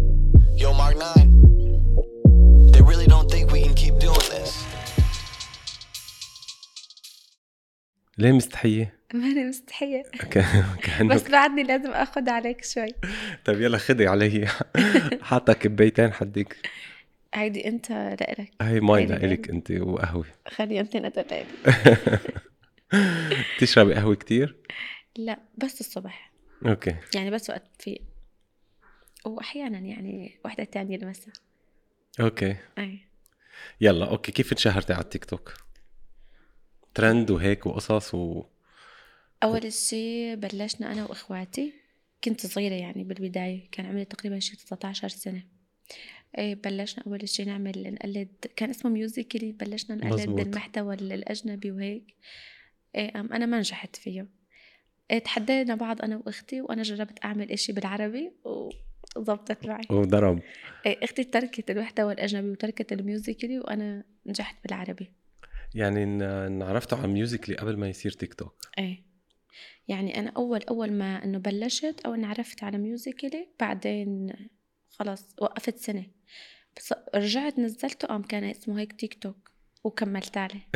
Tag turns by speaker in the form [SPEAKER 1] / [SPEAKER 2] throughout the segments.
[SPEAKER 1] Yo, Mark 9. They really don't think we can keep doing this.
[SPEAKER 2] ليه مستحية؟
[SPEAKER 3] ما أنا مستحية
[SPEAKER 2] كأنه
[SPEAKER 3] بس بعدني لازم أخذ عليك شوي.
[SPEAKER 2] طيب يلا خدي علي. حاطة كبيتين حدك.
[SPEAKER 3] هيدي أنت لإلك.
[SPEAKER 2] هاي مي
[SPEAKER 3] هيدي
[SPEAKER 2] لإلك أنت وقهوة.
[SPEAKER 3] خلي أنت لإلك.
[SPEAKER 2] تشربي قهوة كتير؟
[SPEAKER 3] لا بس الصبح
[SPEAKER 2] أوكي.
[SPEAKER 3] يعني بس وقت في وأحيانا يعني واحدة تانية المساء.
[SPEAKER 2] أوكي
[SPEAKER 3] أي
[SPEAKER 2] يلا أوكي. كيف انشهرتي على التيك توك؟ ترند وهيك وقصص
[SPEAKER 3] أول شيء بلشنا أنا وإخواتي، كنت صغيرة يعني بالبداية، كان عمري تقريبا شي 19 سنة. بلشنا أول شيء نقلد، كان اسمه ميوزيكلي، بلشنا نقلد
[SPEAKER 2] مزبوط.
[SPEAKER 3] المحتوى الأجنبي وهيك. أنا ما نجحت فيه. تحدينا بعض أنا وأختي، وأنا جربت أعمل إشي بالعربي وضبطت معي.
[SPEAKER 2] وضرب.
[SPEAKER 3] أختي تركت المحتوى الأجنبي وتركت الميوزيكلي، وأنا نجحت بالعربي.
[SPEAKER 2] يعني عرفته على ميوزيكلي قبل ما يصير تيك توك.
[SPEAKER 3] يعني أنا أول ما إنه بلشت أو إن عرفت على ميوزيكلي، بعدين خلاص وقفت سنة، بس رجعت نزلته كان اسمه هيك تيك توك وكملت عليه.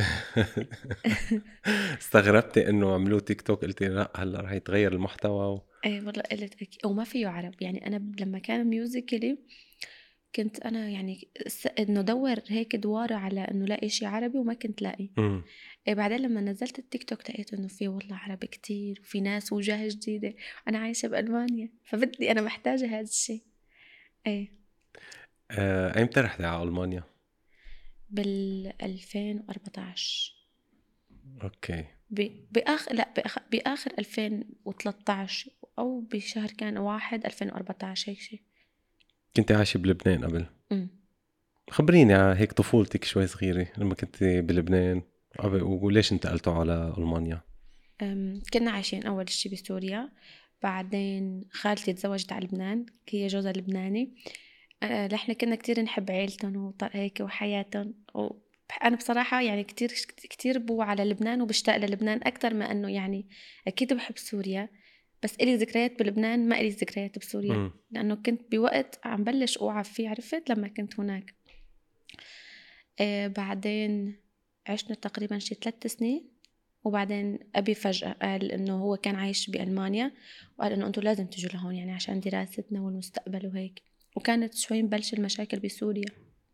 [SPEAKER 2] استغربتي انه عملوه تيك توك؟ قلتي لا هلا رح يتغير المحتوى
[SPEAKER 3] اي والله قلت او ما فيه عرب. يعني انا لما كان ميوزيكلي كنت انا يعني انه دور هيك دوار على انه لاقي شيء عربي وما كنت لاقي. بعدين لما نزلت التيك توك لقيت انه في والله عربي كتير وفي ناس وجهة جديدة. انا عايشة بألمانيا فبدي انا محتاجة هذا الشيء.
[SPEAKER 2] ايمتى رحتي على ألمانيا؟
[SPEAKER 3] بال 2014.
[SPEAKER 2] اوكي.
[SPEAKER 3] بآخر 2013 أو بشهر كان 1/2014 هيك شيء.
[SPEAKER 2] كنت عايشة بلبنان قبل؟ خبريني هيك طفولتك شوي صغيرة لما كنت بلبنان قبل، وليش انتقلتوا على ألمانيا؟
[SPEAKER 3] كنا عايشين أول شيء بسوريا، بعدين خالتي تزوجت على لبنان، هي جوزها لبناني. نحن كنا كتير نحب عيلتهم هيك وحياتهم. أنا بصراحة يعني كتير بو على لبنان وبشتاق للبنان أكتر ما أنه يعني أكيد بحب سوريا، بس إلي ذكريات بلبنان ما إلي ذكريات بسوريا. لأنه كنت بوقت عم بلش أوعى فيه، عرفت لما كنت هناك. بعدين عشنا تقريبا شي 3 سنين، وبعدين أبي فجأة قال إنه هو كان عايش بألمانيا وقال إنه أنتوا لازم تجوا لهون يعني عشان دراستنا والمستقبل وهيك. وكانت شوي مبلش المشاكل بسوريا.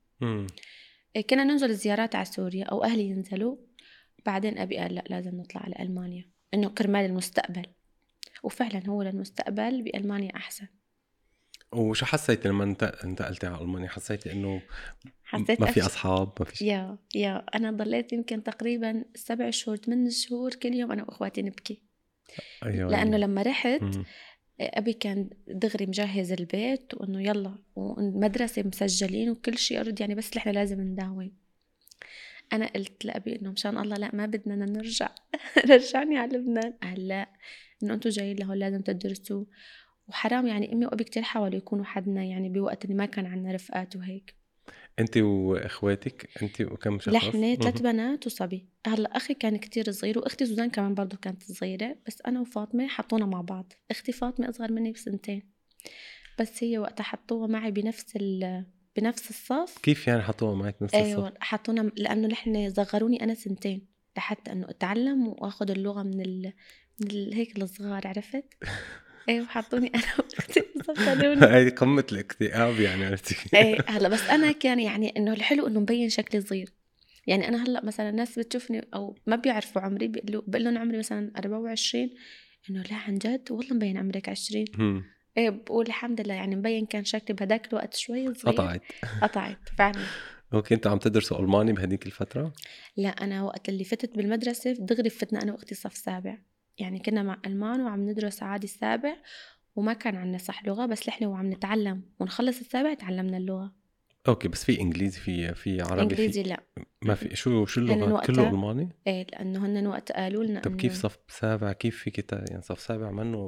[SPEAKER 3] كنا ننزل زيارات على سوريا أو أهلي ينزلوا. بعدين أبي قال لا لازم نطلع على ألمانيا إنه كرمال المستقبل. وفعلا هو للمستقبل بألمانيا أحسن.
[SPEAKER 2] وشو حسيتي لما انتقلتي على ألمانيا؟ حسيتي إنه
[SPEAKER 3] حسيت
[SPEAKER 2] ما في أصحاب؟ ما في
[SPEAKER 3] يا أنا ضليت يمكن تقريبا 7 شهور 8 شهور كل يوم أنا وأخواتي نبكي.
[SPEAKER 2] أيوة.
[SPEAKER 3] لأنه لما رحت أبي كان دغري مجهز البيت وإنه يلا والمدرسة مسجلين وكل شيء أرد يعني، بس إحنا لازم نداوم. أنا قلت لأبي إنه مشان الله لا ما بدنا نرجع. رجعني على لبنان. قال لا إنه أنتوا جايين لهون لازم تدرسوا، وحرام يعني أمي وأبي كتير حاولوا يكونوا حدنا يعني بوقت اللي ما كان عنا رفقات وهيك.
[SPEAKER 2] أنت وإخواتك أنت وكم شخص؟
[SPEAKER 3] نحن 3 بنات وصبي. هلا أخي كان كتير صغير وأختي سوزان كمان برضو كانت صغيرة، بس أنا وفاطمة حطونا مع بعض. أختي فاطمة أصغر مني ب2 بس هي وقتها حطوها معي بنفس الصف.
[SPEAKER 2] كيف يعني حطوها معك بنفس الصف؟
[SPEAKER 3] أيوة حطونا لأنه نحن صغروني أنا 2 لحتى أنه أتعلم وأخذ اللغة من هيك الصغار، عرفت؟ ايوه حطوني انا واختي صفلوني.
[SPEAKER 2] هاي قمة الاكتئاب يعني عرفتي.
[SPEAKER 3] ايه هلا بس انا كان يعني انه الحلو انه مبين شكلي صغير. يعني انا هلا مثلا الناس بتشوفني او ما بيعرفوا عمري بقول لهم عمري مثلا 24، انه لا عن جد والله مبين عمرك 20. ايه بقول الحمد لله يعني مبين كان شكلي بهداك الوقت شوي صغير. قطعت فعلا.
[SPEAKER 2] اوكي. انتوا عم تدرسوا ألماني بهديك الفترة؟
[SPEAKER 3] لا انا وقت اللي فتت بالمدرسة دغري فتنا انا واختي صف 7، يعني كنا مع ألمان وعم ندرس عادي 7 وما كان عنا صح لغة، بس نحن وعم نتعلم ونخلص 7 تعلمنا اللغة.
[SPEAKER 2] اوكي بس في انجليزي في عربي؟
[SPEAKER 3] انجليزي لا
[SPEAKER 2] ما في. شو اللغة كله ألماني؟
[SPEAKER 3] ايه لانه هن وقت قالوا لنا.
[SPEAKER 2] طب كيف صف 7 كيف فيك يعني صف 7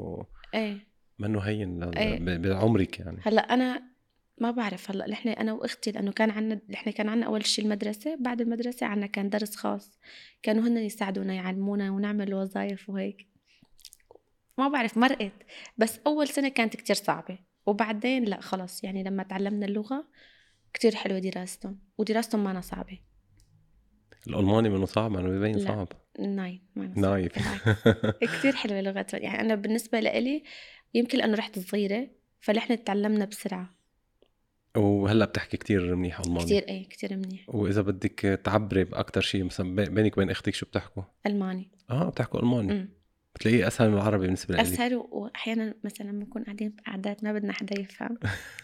[SPEAKER 2] منه هين بعمرك يعني؟
[SPEAKER 3] هلا انا ما بعرف. هلا نحن انا واختي لانه نحن كان عنا اول شيء المدرسة، بعد المدرسة عنا كان درس خاص، كانوا هن يساعدونا يعلمونا ونعمل وظائف وهيك. ما بعرف مرقت، بس اول سنة كانت كتير صعبة وبعدين لا خلص يعني لما تعلمنا اللغة كتير حلوة ودراستهم ما صعبة.
[SPEAKER 2] الألماني منه صعب، أنا ببين
[SPEAKER 3] لا.
[SPEAKER 2] صعب.
[SPEAKER 3] ما صعب.
[SPEAKER 2] نايف.
[SPEAKER 3] كتير حلوة لغتهم يعني. أنا بالنسبة لإلي يمكن لأنه رحت صغيرة فلحنا تعلمنا بسرعة.
[SPEAKER 2] وهلا بتحكي كتير منيح ألماني؟
[SPEAKER 3] كتير منيح.
[SPEAKER 2] وإذا بدك تعبري بأكتر شيء مثلا بينك وبين أختك شو بتحكوا؟
[SPEAKER 3] ألماني.
[SPEAKER 2] بتحكوا ألماني. بتلاقيه أسهل من العربي بالنسبة لي.
[SPEAKER 3] أسهل، وأحيانا مثلا لما نكون قاعدين بقعدات ما بدنا حدا يفهم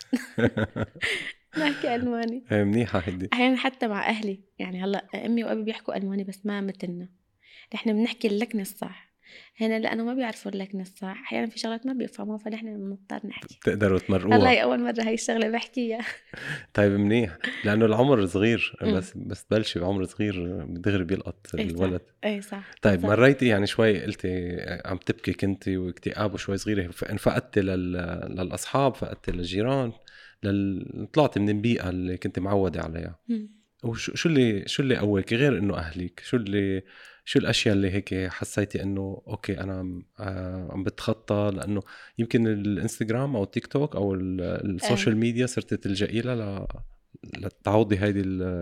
[SPEAKER 3] نحكي ألماني.
[SPEAKER 2] منيحة هدي.
[SPEAKER 3] أحيانا حتى مع أهلي يعني هلا أمي وأبي بيحكوا ألماني بس ما مثلنا، نحن بنحكي اللكنة الصح هنا لأنه ما بيعرفوا اللكنة الصح. أحيانا في شغلات ما بيفهموها فنحن بنضطر نحكي.
[SPEAKER 2] تقدروا تمرقوها.
[SPEAKER 3] والله أول مرة هاي الشغلة بحكيها.
[SPEAKER 2] طيب منيح، لأنه العمر صغير بس تبلشي بعمر صغير دغري بيلقط الولد.
[SPEAKER 3] صح.
[SPEAKER 2] طيب
[SPEAKER 3] بالضبط.
[SPEAKER 2] مريتي يعني شوي قلتي عم تبكي كنتي واكتئاب وشوي صغيرة، انفقدتي للأصحاب، فقدتي للجيران، طلعتي من البيئة اللي كنت معودة عليها. وشو اللي قويك غير انه اهلك؟ شو الاشياء اللي هيك حسيتي انه اوكي انا عم بتخطى؟ لانه يمكن الانستغرام او التيك توك او السوشيال ميديا صرت تلجئي لها لتعوضي هيدي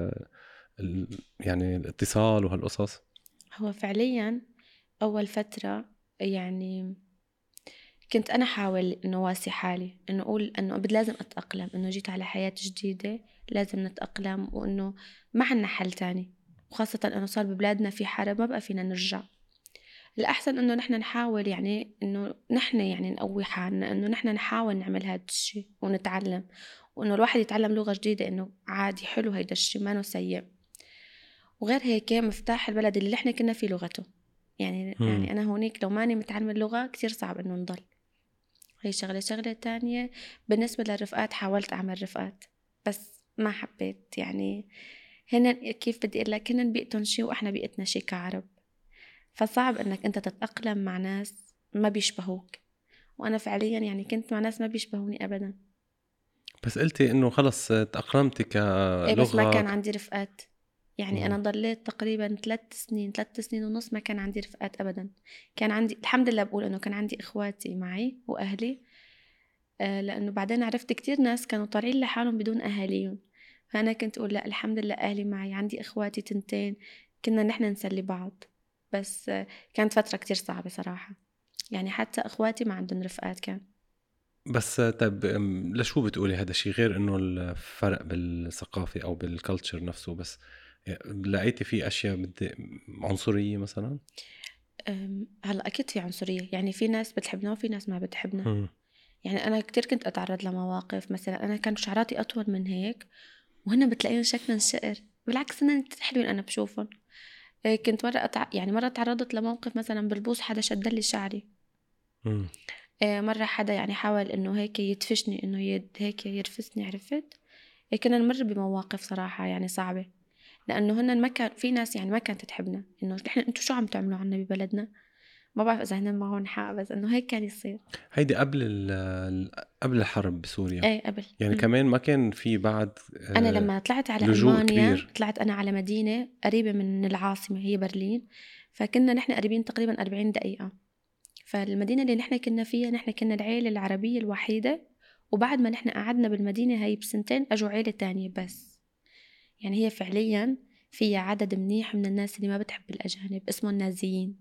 [SPEAKER 2] يعني الاتصال وهالقصص.
[SPEAKER 3] هو فعليا أول فترة يعني كنت أنا حاول إنه واسي حالي، إنه أقول إنه لازم أتأقلم، إنه جيت على حياة جديدة لازم نتأقلم، وإنه ما عنا حل تاني، وخاصة إنه صار ببلادنا في حرب ما بقى فينا نرجع. الأحسن إنه نحن نحاول يعني إنه نحن يعني نقوي حالنا، إنه نحن نحاول نعمل هذا الشيء ونتعلم، وإنه الواحد يتعلم لغة جديدة إنه عادي حلو هيدا الشيء ما سيء. وغير هيك مفتاح البلد اللي احنا كنا فيه لغته يعني. يعني أنا هونيك لو ماني متعلم اللغة كتير صعب إنه نضل. هي شغلة تانية. بالنسبة للرفقات حاولت أعمل رفقات بس ما حبيت يعني. هن كيف بدي أقول لك، هن بيئتهم شي وإحنا بيئتنا شي كعرب، فصعب إنك أنت تتأقلم مع ناس ما بيشبهوك. وأنا فعليا يعني كنت مع ناس ما بيشبهوني أبدا.
[SPEAKER 2] بس قلتي إنه خلص تأقلمتي كلغة.
[SPEAKER 3] بس ما كان عندي رفقات يعني. أنا ضليت تقريبا 3 سنين ونص ما كان عندي رفقات أبدا. كان عندي الحمد لله بقول إنه كان عندي إخواتي معي وأهلي، لأنه بعدين عرفت كتير ناس كانوا طالعين لحالهم بدون أهاليهم، فأنا كنت أقول لا الحمد لله أهلي معي، عندي إخواتي 2 كنا نحن نسلي بعض. بس كانت فترة كتير صعبة صراحة يعني، حتى إخواتي ما عندهم رفقات كان.
[SPEAKER 2] بس طيب لشو بتقولي هذا الشيء غير انه الفرق بالثقافة او بالكالتشر نفسه؟ بس لقيتي في اشياء عنصرية مثلا؟
[SPEAKER 3] هلا أكيد في عنصرية يعني، في ناس بتحبنا وفي ناس ما بتحبنا. يعني أنا كتير كنت أتعرض لمواقف، مثلا أنا كان شعراتي أطول من هيك وهنا بتلاقيهم شكلا شقر، بالعكس هن حلوين أنا بشوفهم. كنت مرة تعرضت لموقف مثلا بالبوس حدا شدلي شعري. مرة حدا يعني حاول إنه هيك يدفشني، إنه هيك يرفسني، عرفت؟ كنا نمر بمواقف صراحة يعني صعبة، لأنه هن ما كان في ناس يعني ما كانت تحبنا، إنه إحنا أنتوا شو عم تعملوا عنا ببلدنا. ما بعرف إذا هن معهم حق بس إنه هيك كان يصير.
[SPEAKER 2] هيدي قبل الحرب بسوريا.
[SPEAKER 3] قبل
[SPEAKER 2] يعني كمان ما كان في بعد
[SPEAKER 3] أنا لما طلعت على
[SPEAKER 2] لجوء
[SPEAKER 3] ألمانيا
[SPEAKER 2] كبير.
[SPEAKER 3] طلعت أنا على مدينة قريبة من العاصمة هي برلين، فكنا نحن قريبين تقريبا 40 دقيقة. فالمدينة اللي نحن كنا فيها نحن كنا العيلة العربية الوحيدة، وبعد ما نحن قعدنا بالمدينة هاي بسنتين أجوا عيلة تانية بس. يعني هي فعليا فيها عدد منيح من الناس اللي ما بتحب الأجانب اسمهم النازيين.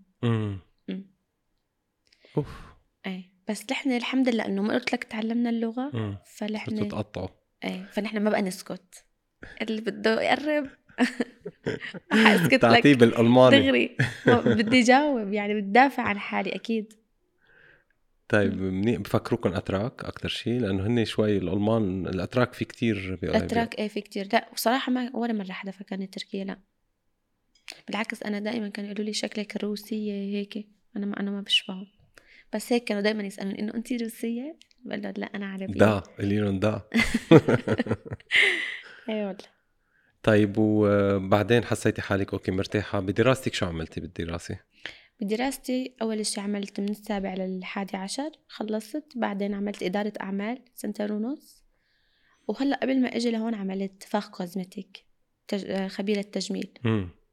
[SPEAKER 2] أوف.
[SPEAKER 3] بس نحن الحمد لله إنه ما قلت لك تعلمنا اللغة فنحن
[SPEAKER 2] تقطعوا.
[SPEAKER 3] فنحن ما بقى نسكت، اللي بده يقرب حاسكت لك
[SPEAKER 2] تعطيه بالألماني
[SPEAKER 3] دغري. بدي جاوب يعني بدافع عن حالي أكيد.
[SPEAKER 2] طيب بفكروكم أتراك أكتر شيء؟ لأنه هن شوي الألمان الأتراك في كتير
[SPEAKER 3] الأتراك في كتير. لا وصراحة ما ولا مرة حدا فكرني تركيا، لا بالعكس. أنا دائما كانوا يقولوا لي شكلك روسية هيك، أنا ما بشبههم. بس هيك كانوا دائما يسألون إنه أنتي روسية، بقول لا أنا عربية.
[SPEAKER 2] دا اللي دا.
[SPEAKER 3] أي والله.
[SPEAKER 2] طيب وبعدين حسيتي حالك أوكي مرتاحة بدراستك؟ شو عملتي بالدراسة؟
[SPEAKER 3] بدراستي أول شيء عملت من 7 ل11 خلصت، بعدين عملت إدارة أعمال 2.5 سنين، وهلأ قبل ما أجي لهون عملت فاخ كوزمتيك خبيرة تجميل.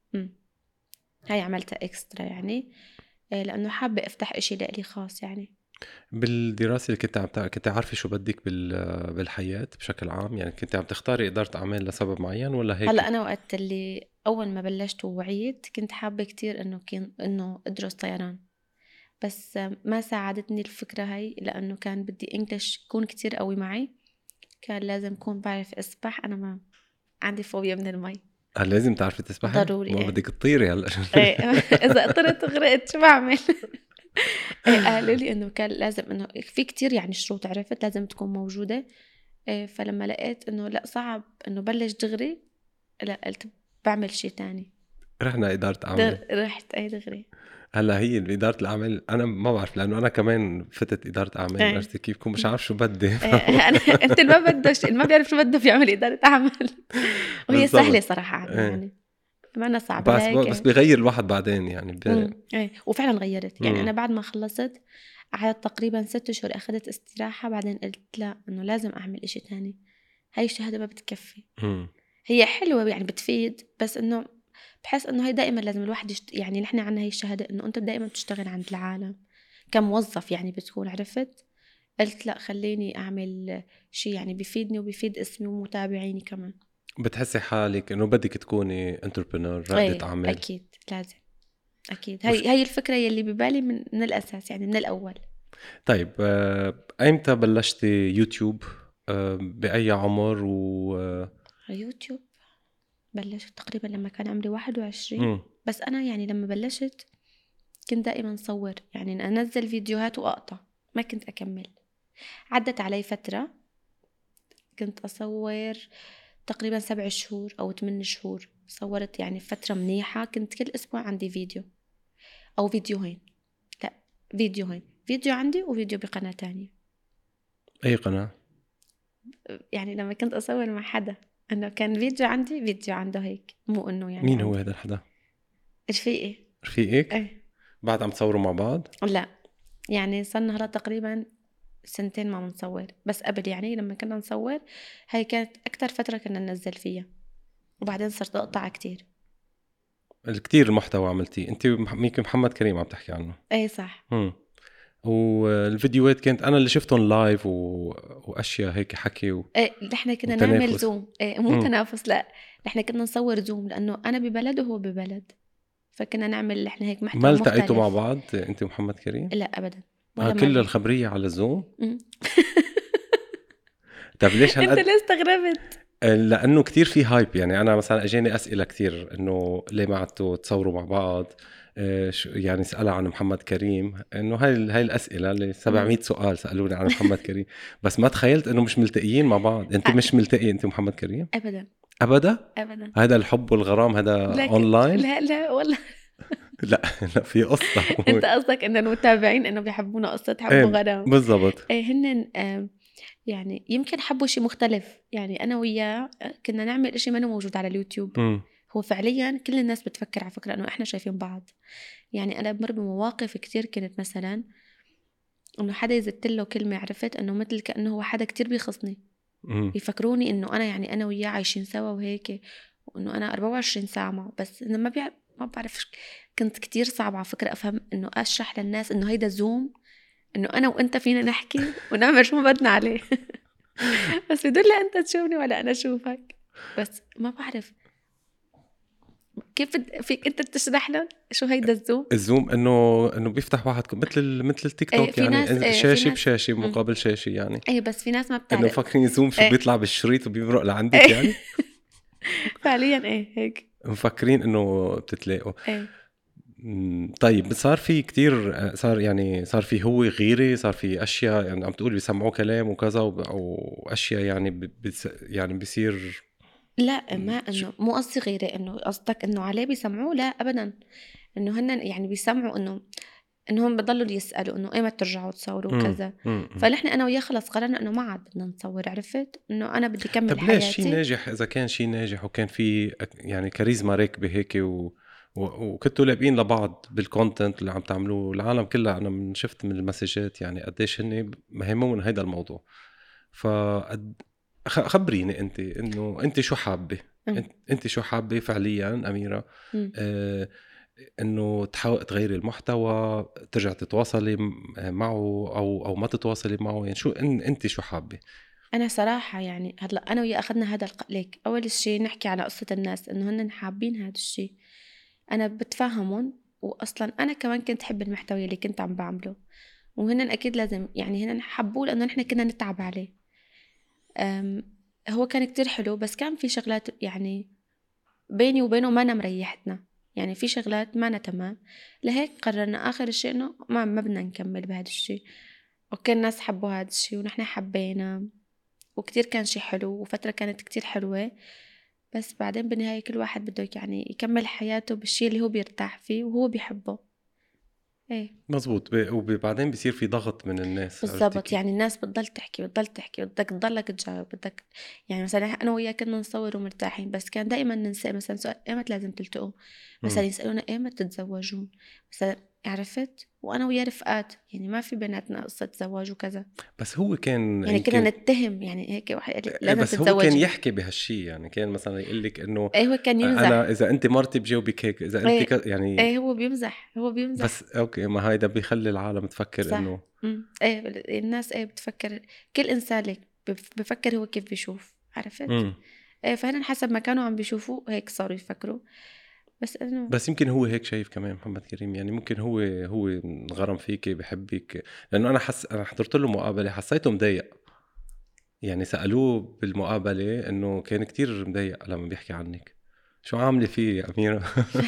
[SPEAKER 3] هاي عملتها إكسترا يعني، لأنه حابة أفتح إشي لإلي خاص يعني.
[SPEAKER 2] بالدراسة اللي كنت عارفة شو بدك بالحياة بشكل عام؟ يعني كنت عم تختاري إدارة أعمال لسبب معين ولا هيك؟
[SPEAKER 3] هلا انا وقت اللي اول ما بلشت ووعيت كنت حابه كتير انه ادرس طيران، بس ما ساعدتني الفكره هاي لانه كان بدي انجلش يكون كتير قوي معي، كان لازم اكون بعرف اسبح. انا ما عندي فوبيا من المي.
[SPEAKER 2] هل لازم تعرفي تسبحي؟
[SPEAKER 3] ضروري
[SPEAKER 2] ما
[SPEAKER 3] ايه.
[SPEAKER 2] بدك تطيري هلا.
[SPEAKER 3] ايه اذا قطرت غرقت شو بعمل؟ ايه قالوا لي انه كان لازم انه في كتير يعني شروط عرفت لازم تكون موجوده. إيه فلما لقيت انه لا صعب انه بلش دغري، لا قلت بعمل شيء تاني.
[SPEAKER 2] رحنا إدارة أعمال.
[SPEAKER 3] رحت اي دغري.
[SPEAKER 2] هلا هي إدارة الأعمال أنا ما بعرف، لأنه أنا كمان فتت إدارة أعمال،
[SPEAKER 3] ايه.
[SPEAKER 2] عرفتي كيف؟ كون مش عارف شو بدي.
[SPEAKER 3] انت اللي ما بدوش اللي ما بيعرف شو بده بيعمل اداره اعمال. وهي
[SPEAKER 2] بالضبط.
[SPEAKER 3] سهله صراحه عنها
[SPEAKER 2] إيه.
[SPEAKER 3] يعني ما أنا صعبه
[SPEAKER 2] بس
[SPEAKER 3] لهيك.
[SPEAKER 2] بيغير الواحد بعدين يعني
[SPEAKER 3] ايه وفعلا غيرت يعني.
[SPEAKER 2] مم.
[SPEAKER 3] انا بعد ما خلصت قعدت تقريبا 6 شهور اخذت استراحه، بعدين قلت لا انه لازم اعمل اشي تاني. هاي الشهاده ما بتكفي.
[SPEAKER 2] مم.
[SPEAKER 3] هي حلوه يعني بتفيد، بس انه بحس انه هي دائما لازم الواحد يعني نحن عنا هي الشهاده انه انت دائما بتشتغل عند العالم كموظف يعني بتكون عرفت. قلت لا خليني اعمل شيء يعني بيفيدني وبيفيد اسمي ومتابعيني كمان.
[SPEAKER 2] بتحسي حالك إنه بدك تكوني انتربرنور، رائدة أعمال؟
[SPEAKER 3] اكيد لازم. اكيد هي الفكره يلي ببالي من الاساس يعني من الاول.
[SPEAKER 2] طيب أيمتى بلشتي يوتيوب؟ بأي عمر؟
[SPEAKER 3] يوتيوب بلشت تقريبا لما كان عمري 21.
[SPEAKER 2] مم.
[SPEAKER 3] بس انا يعني لما بلشت كنت دائما صور يعني انزل فيديوهات واقطع، ما كنت اكمل. عدت علي فتره كنت اصور تقريبا 7 شهور او 8 شهور، صورت يعني فتره منيحه. كنت كل اسبوع عندي فيديو او فيديوهين، لا فيديوهين، فيديو عندي وفيديو بقناه تانية.
[SPEAKER 2] أي قناة؟
[SPEAKER 3] يعني لما كنت اصور مع حدا انه كان فيديو عندي فيديو عنده، هيك مو انه يعني
[SPEAKER 2] مين هو
[SPEAKER 3] عندي.
[SPEAKER 2] هذا الحدا؟
[SPEAKER 3] رفيقي.
[SPEAKER 2] رفيقك؟
[SPEAKER 3] ايه
[SPEAKER 2] بعد عم تصوروا مع بعض؟
[SPEAKER 3] لا يعني صرنا هلا تقريبا 2 ما بنصور، بس قبل يعني لما كنا نصور هاي كانت اكتر فترة كنا ننزل فيها، وبعدين صرت اقطع كتير.
[SPEAKER 2] الكتير المحتوى عملتيه انت، يمكن محمد كريم عم تحكي عنه.
[SPEAKER 3] ايه صح.
[SPEAKER 2] والفيديوهات كانت انا اللي شفتهم لايف واشياء هيك حكي
[SPEAKER 3] ايه نحن كنا
[SPEAKER 2] وتنافس.
[SPEAKER 3] نعمل زوم. ايه مو تنافس، لا نحن كنا نصور زوم لانه انا ببلد وهو ببلد، فكنا نعمل احنا هيك محتوى
[SPEAKER 2] ما
[SPEAKER 3] مختلف.
[SPEAKER 2] التقيتوا مع بعض انت ومحمد كريم؟
[SPEAKER 3] لا ابدا ولا
[SPEAKER 2] كل
[SPEAKER 3] مرة.
[SPEAKER 2] الخبرية على الزوم؟ طب ليش
[SPEAKER 3] انت
[SPEAKER 2] هالقد؟
[SPEAKER 3] ليه استغربت؟
[SPEAKER 2] لانه كتير في هايب، يعني انا مثلا اجاني اسئله كتير انه ليه ما عدتوا تصوروا مع بعض. يعني سألها عن محمد كريم، انه هاي الاسئله اللي 700 سؤال سالوني عن محمد كريم. بس ما تخيلت انه مش ملتقيين مع بعض. انت مش ملتقي انت ومحمد كريم؟
[SPEAKER 3] ابدا
[SPEAKER 2] ابدا.
[SPEAKER 3] ابدا.
[SPEAKER 2] هذا الحب والغرام هذا اونلاين؟
[SPEAKER 3] لا لا والله.
[SPEAKER 2] لا لا في قصه.
[SPEAKER 3] انت قصدك ان المتابعين انه بيحبونا قصة حب
[SPEAKER 2] ايه
[SPEAKER 3] وغرام؟
[SPEAKER 2] بالضبط.
[SPEAKER 3] ايه هن يعني يمكن حبوا شيء مختلف. يعني انا وياه كنا نعمل اشي ما موجود على اليوتيوب. هو فعليا كل الناس بتفكر على فكرة انه احنا شايفين بعض. يعني انا بمر بمواقف كتير كانت مثلا انه حدا يزت له كلمة عرفت انه مثل كأنه هو حدا كتير بيخصني، يفكروني انه انا يعني انا وياه عايشين سوا وهيك، وانه انا 24 ساعة معه. بس انه ما بعرف. كنت كتير صعب على فكرة افهم انه اشرح للناس انه هيدا زوم، انه انا وانت فينا نحكي ونعمل شو ما بدنا عليه. بس بدون لا انت تشوفني ولا انا اشوفك. بس ما بعرف كيف فيك انت تشرح لهم شو هيدا الزوم.
[SPEAKER 2] الزوم انه بيفتح واحد مثل التيك توك.
[SPEAKER 3] في
[SPEAKER 2] يعني
[SPEAKER 3] ناس
[SPEAKER 2] شاشه بشاشه مقابل شاشه يعني.
[SPEAKER 3] ايه بس في ناس ما بتعرف
[SPEAKER 2] انه مفكرين زوم شو بيطلع بالشريط وبيمرق لعندك
[SPEAKER 3] ايه.
[SPEAKER 2] يعني.
[SPEAKER 3] فعليا ايه هيك
[SPEAKER 2] مفكرين انه بتتلاقوا.
[SPEAKER 3] ايه.
[SPEAKER 2] طيب صار في كتير، صار في هو غيري، صار في اشياء يعني عم تقول بيسمعوا كلام وكذا واشياء يعني يعني بيصير.
[SPEAKER 3] لا ما انه مو قصدي غيري، انه قصدك انه عليه بيسمعوه؟ لا ابدا. انه هن يعني بيسمعوا انه هم بضلوا يسالوا انه ايمتى ترجعوا تصوروا وكذا. فنحن انا وياه خلص قررنا انه ما عاد بدنا نصور، عرفت انه انا بدي كمل
[SPEAKER 2] طب
[SPEAKER 3] حياتي.
[SPEAKER 2] ليش شيء ناجح؟ اذا كان شيء ناجح وكان في يعني كاريزما راكبه هيك وكنتوا لابقين لبعض بالكونتنت اللي عم تعملوه، العالم كلها انا شفت من المسجات يعني قديش هن مهمون من هيدا الموضوع. خبريني انت انه انت شو حابه؟ انت شو حابه فعليا اميره؟ انه تحاول تغيري المحتوى، ترجع تتواصلي معه او ما تتواصلي معه؟ يعني شو انت شو حابه؟
[SPEAKER 3] انا صراحه يعني هلا انا وياه اخذنا هذا ليك اول شيء نحكي على قصه الناس انه هن حابين هذا الشيء، انا بتفهمهم، واصلا انا كمان كنت حب المحتوى اللي كنت عم بعمله، وهن اكيد لازم يعني هن حبوه لانه نحن كنا نتعب عليه. هو كان كتير حلو، بس كان في شغلات يعني بيني وبينه ما مريحتنا، يعني في شغلات ما تمام، لهيك قررنا آخر الشيء إنه ما بدنا نكمل بهذا الشيء. وكل الناس حبوا هذا الشيء ونحن حبينا، وكتير كان شيء حلو، وفترة كانت كتير حلوة. بس بعدين بالنهاية كل واحد بده يعني يكمل حياته بالشيء اللي هو بيرتاح فيه وهو بيحبه. ايه
[SPEAKER 2] مزبوط. وبعدين بيصير في ضغط من الناس، عرفتي
[SPEAKER 3] بالضبط،
[SPEAKER 2] كيف؟
[SPEAKER 3] يعني الناس بتضل تحكي بدك تضلك تجاوب بدك، يعني مثلا انا وياه كنا نصور ومرتاحين، بس كان دائما ننسى مثلا سؤال ايمت لازم تلتقوا، مثلا يسالونا ايمت تتزوجون مثلا، عرفت؟ وانا وياه رفقات، يعني ما في بيناتنا قصه زواج وكذا،
[SPEAKER 2] بس هو كان
[SPEAKER 3] يعني كنا
[SPEAKER 2] يمكن
[SPEAKER 3] نتهم، يعني هيك واحد قال لي لازم
[SPEAKER 2] بس هو كان
[SPEAKER 3] تتزوجي.
[SPEAKER 2] يحكي بهالشي، يعني كان مثلا يقول لك انه
[SPEAKER 3] ايه هو كان
[SPEAKER 2] انا
[SPEAKER 3] يمزح.
[SPEAKER 2] اذا انت مرتي بجاوبك هيك، اذا انت
[SPEAKER 3] ايه
[SPEAKER 2] يعني.
[SPEAKER 3] ايه هو بيمزح.
[SPEAKER 2] بس اوكي، ما هيدا بيخلي العالم تفكر
[SPEAKER 3] صح.
[SPEAKER 2] انه
[SPEAKER 3] ايه الناس ايه بتفكر، كل انسان لك بفكر هو كيف بيشوف، عرفت؟ ايه فهنا حسب ما كانوا عم بيشوفوا هيك صاروا يفكروا، بس انه
[SPEAKER 2] بس يمكن هو هيك شايف كمان محمد كريم، يعني ممكن هو انغرم فيك، بحبك. لانه انا حضرت له مقابله، حسيته مضايق. يعني سالوه بالمقابله انه كان كتير مضايق لما بيحكي عنك. شو عامله فيه يا اميره؟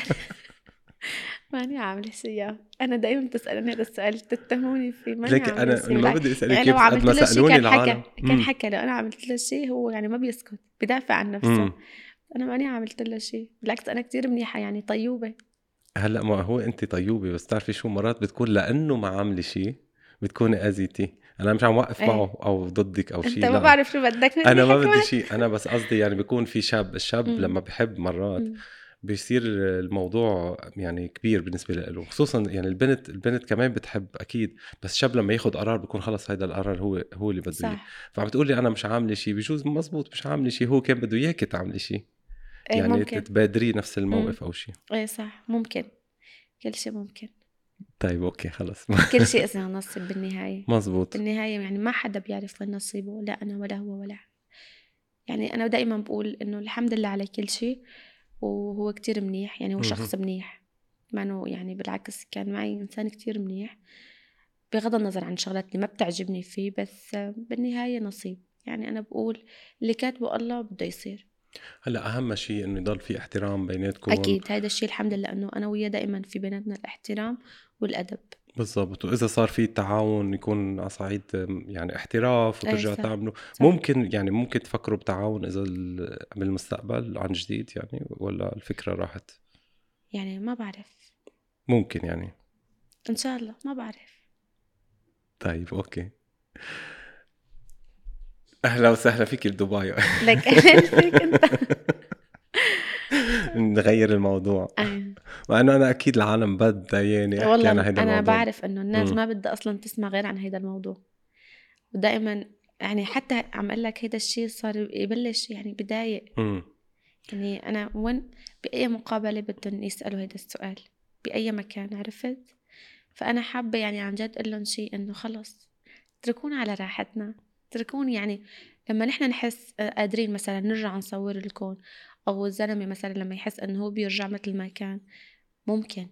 [SPEAKER 3] ماني عاملة شي، أنا دايما بتسألني هذا السؤال تتهموني فيه، ماني
[SPEAKER 2] لك
[SPEAKER 3] عاملة
[SPEAKER 2] انا
[SPEAKER 3] شي
[SPEAKER 2] ما
[SPEAKER 3] بالعكس.
[SPEAKER 2] بدي اسالك
[SPEAKER 3] يعني
[SPEAKER 2] كيف،
[SPEAKER 3] لو
[SPEAKER 2] قد
[SPEAKER 3] عملت
[SPEAKER 2] ما
[SPEAKER 3] له شي
[SPEAKER 2] سالوني
[SPEAKER 3] كان حكى،
[SPEAKER 2] العالم.
[SPEAKER 3] لو أنا عملت له شي هو يعني ما بيسكت، بدافع عن نفسه.
[SPEAKER 2] امم
[SPEAKER 3] أنا ماني عملت له شي، بالعكس أنا كتير منيحة يعني طيوبة.
[SPEAKER 2] هلا ما هو انت طيوبه، بس تعرفي شو، مرات بتكون لانه ما عامله شيء بتكوني اذيتي. انا مش عم وقف معه
[SPEAKER 3] إيه
[SPEAKER 2] او ضدك او
[SPEAKER 3] أنت
[SPEAKER 2] شيء،
[SPEAKER 3] ما
[SPEAKER 2] لا.
[SPEAKER 3] بعرف شو بدك مني
[SPEAKER 2] انا ما بدي
[SPEAKER 3] حكمت.
[SPEAKER 2] شيء، انا بس قصدي يعني بيكون في الشاب
[SPEAKER 3] أمم،
[SPEAKER 2] لما بحب مرات
[SPEAKER 3] أمم.
[SPEAKER 2] بيصير الموضوع يعني كبير بالنسبه له، خصوصا يعني البنت كمان بتحب اكيد. بس الشاب لما ياخد قرار بيكون خلص هيدا القرار هو اللي بده اياه.
[SPEAKER 3] صح.
[SPEAKER 2] فعم تقولي انا مش عامله شيء، بجوز مزبوط مش عامله شيء، هو كان بده اياك تعملي شيء،
[SPEAKER 3] إيه
[SPEAKER 2] يعني
[SPEAKER 3] ممكن.
[SPEAKER 2] تتبادري نفس
[SPEAKER 3] أمم.
[SPEAKER 2] الموقف او شيء.
[SPEAKER 3] إيه صح ممكن، كل شي ممكن.
[SPEAKER 2] طيب اوكي خلص.
[SPEAKER 3] كل شيء اسمه نصيب بالنهاية.
[SPEAKER 2] مزبوط.
[SPEAKER 3] بالنهاية يعني ما حدا بيعرف وين نصيبه، لا أنا ولا هو ولا، يعني أنا دائما بقول إنه الحمد لله على كل شيء، وهو كتير منيح، يعني هو
[SPEAKER 2] مهم.
[SPEAKER 3] شخص منيح، ما إنه يعني بالعكس كان معي إنسان كتير منيح، بغض النظر عن شغلات اللي ما بتعجبني فيه، بس بالنهاية نصيب، يعني أنا بقول اللي كاتبه الله بده يصير.
[SPEAKER 2] هلا اهم شيء انه يضل في احترام بيناتكم.
[SPEAKER 3] أكيد هذا الشيء الحمد لله إنه أنا وياه دائما في بيناتنا الاحترام والأدب.
[SPEAKER 2] بالضبط. واذا صار في تعاون يكون على صعيد يعني احتراف
[SPEAKER 3] إيه
[SPEAKER 2] وترجعوا
[SPEAKER 3] صح.
[SPEAKER 2] تعملوا،
[SPEAKER 3] صح.
[SPEAKER 2] ممكن تفكروا بتعاون اذا بالمستقبل عن جديد يعني، ولا الفكره راحت؟
[SPEAKER 3] يعني ما بعرف،
[SPEAKER 2] ممكن يعني.
[SPEAKER 3] إن شاء الله ما بعرف.
[SPEAKER 2] طيب اوكي. اهلا وسهلا فيك بدبي.
[SPEAKER 3] لك أهل فيك أنت.
[SPEAKER 2] نغير الموضوع.
[SPEAKER 3] أيه.
[SPEAKER 2] مع انه انا اكيد العالم بدها يعني احكي عن
[SPEAKER 3] والله
[SPEAKER 2] هذا
[SPEAKER 3] أنا
[SPEAKER 2] الموضوع.
[SPEAKER 3] بعرف إنه الناس ما بدها أصلا تسمع غير عن هيدا الموضوع، ودائما يعني حتى عم اقول لك هيدا الشيء صار يبلش يعني بداية،
[SPEAKER 2] امم
[SPEAKER 3] يعني انا وين باي مقابلة بدهم يسألوا هيدا السؤال باي مكان، عرفت؟ فانا حابة يعني عن جد اقول لهم شيء انه خلص اتركونا على راحتنا، اتركوني يعني لما نحن نحس قادرين مثلا نرجع نصور الكون، او الزلمة مثلا لما يحس انه هو بيرجع مثل ما كان ممكن،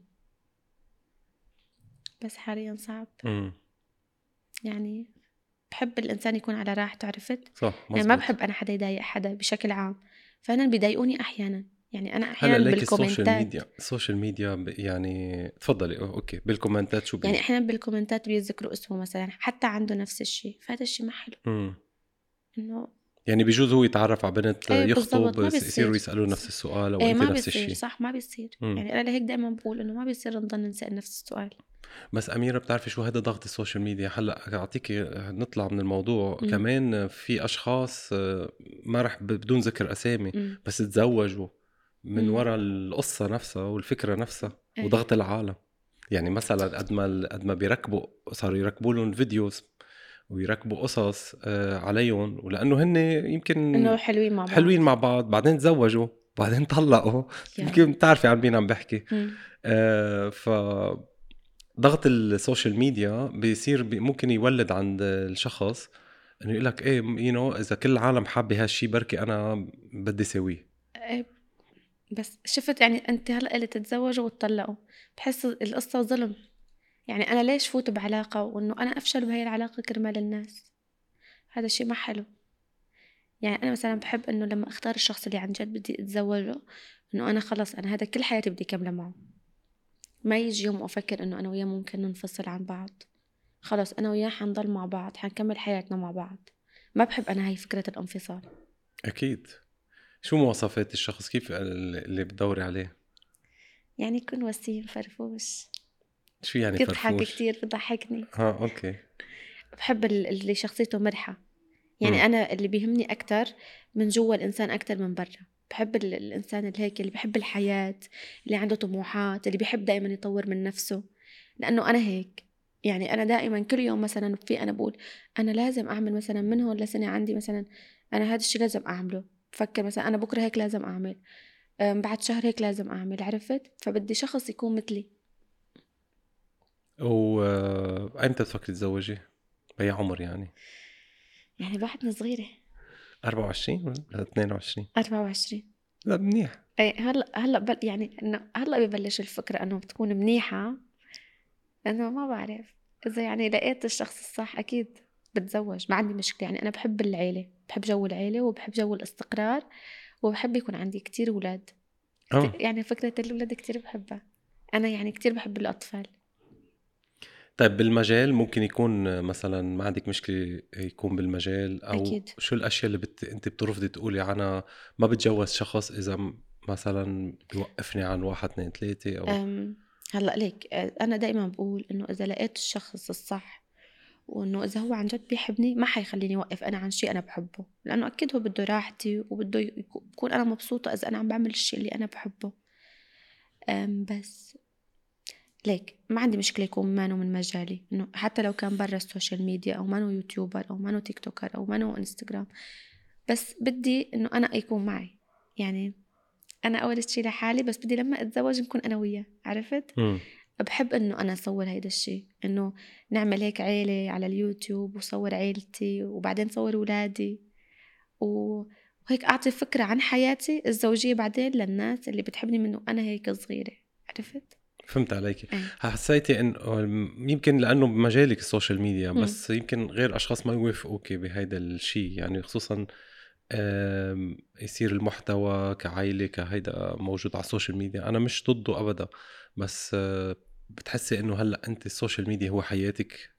[SPEAKER 3] بس حاليا صعب.
[SPEAKER 2] امم
[SPEAKER 3] يعني بحب الإنسان يكون على راحته، عرفت؟
[SPEAKER 2] صح
[SPEAKER 3] يعني ما
[SPEAKER 2] مزبوط.
[SPEAKER 3] بحب أنا حدا يضايق حدا بشكل عام، فأنا بيضايقوني أحيانا، يعني أنا
[SPEAKER 2] هلا
[SPEAKER 3] أحيانا
[SPEAKER 2] ليك
[SPEAKER 3] بالكومنتات،
[SPEAKER 2] السوشيال ميديا يعني تفضلي اوكي بالكومنتات شو
[SPEAKER 3] يعني أحيانا بالكومنتات بيذكروا اسمه مثلا حتى عنده نفس الشيء، فهذا الشيء ما حلو.
[SPEAKER 2] امم
[SPEAKER 3] إنه
[SPEAKER 2] يعني بيجوز هو يتعرف على بنت
[SPEAKER 3] إيه بالضبط
[SPEAKER 2] يخطب
[SPEAKER 3] ما
[SPEAKER 2] يصيروا
[SPEAKER 3] بيصير.
[SPEAKER 2] يسألوا نفس السؤال او
[SPEAKER 3] إيه
[SPEAKER 2] انت
[SPEAKER 3] ما
[SPEAKER 2] نفس
[SPEAKER 3] بيصير،
[SPEAKER 2] الشيء.
[SPEAKER 3] صح ما بيصير،
[SPEAKER 2] امم
[SPEAKER 3] يعني أنا لهيك دائما بقول إنه ما بيصير نضل نسأل نفس السؤال.
[SPEAKER 2] بس أميرة بتعرفي شو هذا ضغط السوشيال ميديا؟ هلا أعطيك نطلع من الموضوع
[SPEAKER 3] أمم.
[SPEAKER 2] كمان. في أشخاص ما رح بدون ذكر أسامي،
[SPEAKER 3] أمم.
[SPEAKER 2] بس تزوجوا من
[SPEAKER 3] أمم.
[SPEAKER 2] وراء القصة نفسها والفكرة نفسها
[SPEAKER 3] إيه
[SPEAKER 2] وضغط العالم. يعني مثلا قد ما بيركبوا، صاروا يركبوا لهم فيديوز ويركبوا قصص عليهم، ولأنه هن يمكن
[SPEAKER 3] إنه حلوين مع بعض.
[SPEAKER 2] حلوين مع بعض، بعدين تزوجوا بعدين طلقوا.
[SPEAKER 3] يا.
[SPEAKER 2] يمكن بتعرفي عن مين عم بحكي.
[SPEAKER 3] مم.
[SPEAKER 2] ف ضغط السوشيال ميديا بيصير ممكن يولد عند الشخص انه يقول لك ايه اذا كل العالم حابه هالشي بركي انا بدي سويه.
[SPEAKER 3] إيه، بس شفت يعني انت هلا اللي تتزوجوا وتطلقوا بحس القصه ظلم. يعني انا ليش فوت بعلاقه وانه انا افشل بهي العلاقه كرمال الناس؟ هذا الشيء ما حلو. يعني انا مثلا بحب انه لما اختار الشخص اللي عن جد بدي اتزوجه انه انا خلص انا هذا كل حياتي بدي كمله معه. ما يجي يوم افكر انه انا وياه ممكن ننفصل عن بعض. خلص انا وياه حنضل مع بعض، حنكمل حياتنا مع بعض. ما بحب انا هاي فكره الانفصال.
[SPEAKER 2] اكيد. شو مواصفات الشخص كيف اللي بتدوري عليه؟
[SPEAKER 3] يعني يكون وسيم فرفوش،
[SPEAKER 2] شو يعني
[SPEAKER 3] يضحك
[SPEAKER 2] فرفوش؟
[SPEAKER 3] كتير، بضحكني.
[SPEAKER 2] اوكي.
[SPEAKER 3] بحب اللي شخصيته مرحة. يعني
[SPEAKER 2] مم.
[SPEAKER 3] أنا اللي بيهمني أكتر من جوا الإنسان أكتر من برا. بحب الإنسان اللي هيك اللي بحب الحياة، اللي عنده طموحات، اللي بيحب دائما يطور من نفسه. لأنه أنا هيك. يعني أنا دائما كل يوم مثلا أنا بقول أنا لازم أعمل مثلا من هون لسنة عندي مثلا أنا هذا الشيء لازم أعمله. بفكر مثلا أنا بكرة هيك لازم أعمل، بعد شهر هيك لازم أعمل. عرفت؟ فبدي شخص يكون مثلي.
[SPEAKER 2] أنت بتفكري تتزوجي؟ بأي عمر يعني؟
[SPEAKER 3] يعني بعدني صغيرة.
[SPEAKER 2] 24 ولا 22؟
[SPEAKER 3] 24.
[SPEAKER 2] لا منيح.
[SPEAKER 3] اي هلا يعني انه هلا ببلش الفكره انه بتكون منيحه. انه ما بعرف اذا يعني لقيت الشخص الصح اكيد بتزوج، ما عندي مشكله. يعني انا بحب العيله، بحب جو العيله وبحب جو الاستقرار، وبحب يكون عندي كتير اولاد. يعني فكره الاولاد كتير بحبها. انا يعني كتير بحب الاطفال.
[SPEAKER 2] طيب بالمجال ممكن يكون مثلا ما عندك مشكلة يكون بالمجال أو
[SPEAKER 3] اكيد.
[SPEAKER 2] شو الأشياء اللي أنت بترفضي تقولي أنا ما بتجوز شخص إذا مثلا بيوقفني عن 1 2 3 أو
[SPEAKER 3] هلا ليك انا دائما بقول انه اذا لقيت الشخص الصح وانه اذا هو عن جد بيحبني ما حيخليني اوقف انا عن شيء انا بحبه، لانه اكيد هو بده راحتي وبده يكون انا مبسوطه اذا انا عم بعمل الشيء اللي انا بحبه. بس ليك ما عندي مشكله يكون مانو من مجالي، انه حتى لو كان برا السوشيال ميديا او مانو يوتيوبر او مانو تيك توكر او مانو انستغرام، بس بدي انه انا يكون معي. يعني انا اول شيء لحالي، بس بدي لما اتزوج نكون انا وياه. عرفت؟ بحب انه انا اصور هيدا الشيء، انه نعمل هيك عيلة على اليوتيوب وصور عيلتي وبعدين صور ولادي وهيك اعطي فكرة عن حياتي الزوجية بعدين للناس اللي بتحبني منه انا هيك صغيرة. عرفت؟
[SPEAKER 2] فهمت عليك. حسيتي انه يمكن لانه بمجالك السوشيال ميديا بس يمكن غير اشخاص ما يوافقوك بهيدا الشيء، يعني خصوصا يصير المحتوى كعائلة كهيدا موجود على السوشيال ميديا. انا مش ضده ابدا، بس بتحسي انه هلا انت السوشيال ميديا هو حياتك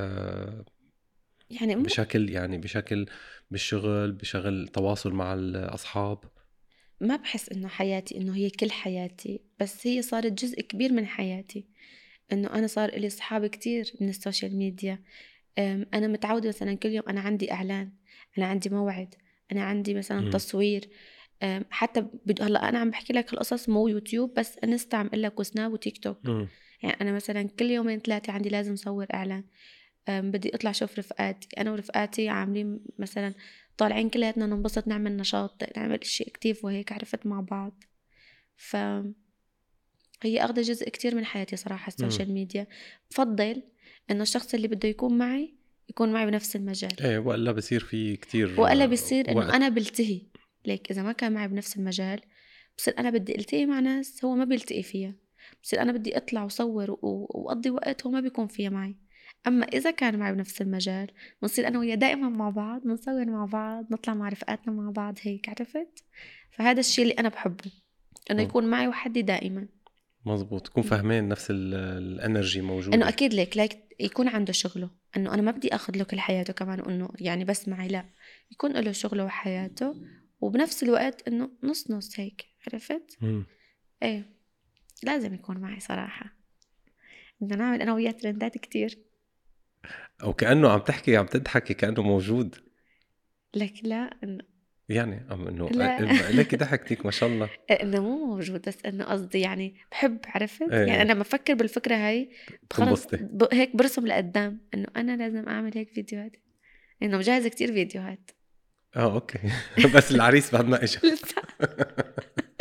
[SPEAKER 3] يعني
[SPEAKER 2] بشكل بالشغل، بشغل تواصل مع الاصحاب؟
[SPEAKER 3] ما بحس انه حياتي انه هي كل حياتي، بس هي صارت جزء كبير من حياتي. انه انا صار لي اصحاب كتير من السوشيال ميديا. انا متعودة مثلا كل يوم انا عندي اعلان، انا عندي موعد، انا عندي مثلا تصوير. حتى هلا انا عم بحكي لك هالقصص مو يوتيوب بس انستا، عم اقول لك وسناب وتيك توك. يعني انا مثلا كل يومين 3 عندي لازم صور اعلان. بدي اطلع شوف رفقاتي، انا ورفقاتي عاملين مثلا طالعين كلياتنا ننبسط، نعمل نشاط، نعمل اشي اكتيف وهيك. عرفت؟ مع بعض. ف هي اخذ جزء كتير من حياتي صراحة السوشيال ميديا. بفضل انه الشخص اللي بده يكون معي يكون معي بنفس المجال.
[SPEAKER 2] ايه، وإلا بصير في كتير
[SPEAKER 3] وإلا بيصير انه
[SPEAKER 2] وقت.
[SPEAKER 3] انا بلتهي. ليك اذا ما كان معي بنفس المجال بصير انا بدي التقي مع ناس هو ما بيلتقي فيها، بصير انا بدي اطلع وصور واقضي وقت هو ما بيكون فيها معي. اما اذا كان معي بنفس المجال بنصير انا وياه دائما مع بعض، بنصور مع بعض، نطلع مع رفقاتنا مع بعض هيك. عرفت؟ فهذا الشيء اللي انا بحبه، انه يكون معي وحدي دائما.
[SPEAKER 2] مزبوط، تكون فاهمين نفس الانرجي موجوده.
[SPEAKER 3] انه اكيد ليك يكون عنده شغله، انه انا ما بدي اخذ له كل حياته كمان انه يعني بس معي، لا، يكون له شغله وحياته وبنفس الوقت انه نص نص هيك. عرفت؟ ايه لازم يكون معي صراحة. بدنا نعمل انا وياه ترندات كتير.
[SPEAKER 2] او كانه عم تحكي عم تضحكي كانه موجود.
[SPEAKER 3] لك لا انه
[SPEAKER 2] يعني انه
[SPEAKER 3] لا
[SPEAKER 2] ليك ضحكتك ما شاء الله.
[SPEAKER 3] انه مو موجود، بس انه قصدي يعني بحب. عرفت؟
[SPEAKER 2] ايه.
[SPEAKER 3] يعني انا لما بفكر بالفكرة هاي خلص
[SPEAKER 2] تنبسطي.
[SPEAKER 3] هيك برسم لقدام انه انا لازم اعمل هيك فيديوهات، انه مجهزة كتير فيديوهات.
[SPEAKER 2] اوكي. بس العريس بعد ما اجى.
[SPEAKER 3] لسه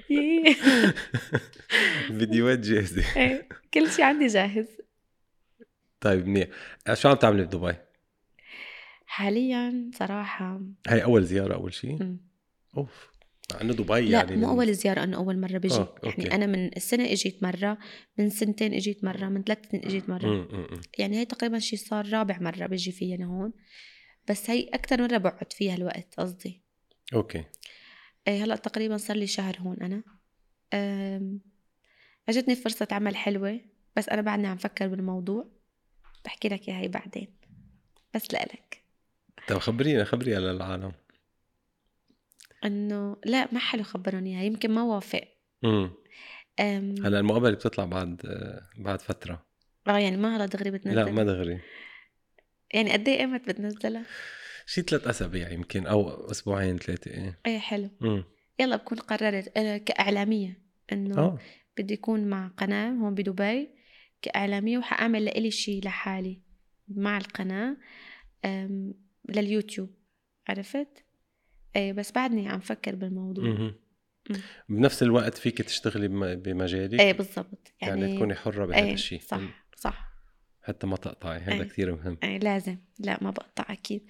[SPEAKER 2] الفيديوهات جاهزة.
[SPEAKER 3] إيه، كل شيء عندي جاهز.
[SPEAKER 2] طيب منيح. شو عم تعملي بدبي؟
[SPEAKER 3] حاليا صراحة
[SPEAKER 2] هاي أول زيارة أول شيء؟ أوف، مع إنه دبي
[SPEAKER 3] لا
[SPEAKER 2] يعني
[SPEAKER 3] مو أول زيارة، أنا أول مرة بجي.
[SPEAKER 2] أوكي.
[SPEAKER 3] يعني أنا من السنة إجيت مرة، من سنتين إجيت مرة، من 3 سنين إجيت مرة. يعني هي تقريبا شي صار رابع مرة بجي فيها لهون، بس هي أكتر مرة بقعد فيها الوقت قصدي.
[SPEAKER 2] أوكي.
[SPEAKER 3] هلأ تقريبا صار لي شهر هون أنا. أجتني فرصة عمل حلوة، بس أنا بعدني عم فكر بالموضوع، بحكي لك إياها بعدين، بس لألك.
[SPEAKER 2] طب خبريها للعالم.
[SPEAKER 3] إنه لا ما حلو خبروني إياها، يمكن ما وافق.
[SPEAKER 2] هلا المقابلة بتطلع بعد فترة.
[SPEAKER 3] يعني ما هلا دغري بتنزل؟
[SPEAKER 2] لا ما دغري.
[SPEAKER 3] يعني قد ايه ايمت بتنزلها؟
[SPEAKER 2] شي 3 أسابيع يمكن، أو أسبوعين 3.
[SPEAKER 3] ايه حلو. يلا بكون قررت أنا كإعلامية إنه بدي يكون مع قناة هون بدبي كإعلامية، وحأعمل لإلي شي لحالي مع القناة لليوتيوب، عرفت؟ ايه بس بعدني عم فكر بالموضوع.
[SPEAKER 2] بنفس الوقت فيك تشتغلي بمجالك.
[SPEAKER 3] ايه بالضبط،
[SPEAKER 2] يعني تكوني حرة بهذا الشيء.
[SPEAKER 3] صح
[SPEAKER 2] حتى ما تقطعي، هذا كتير مهم.
[SPEAKER 3] لازم، لا ما بقطع أكيد.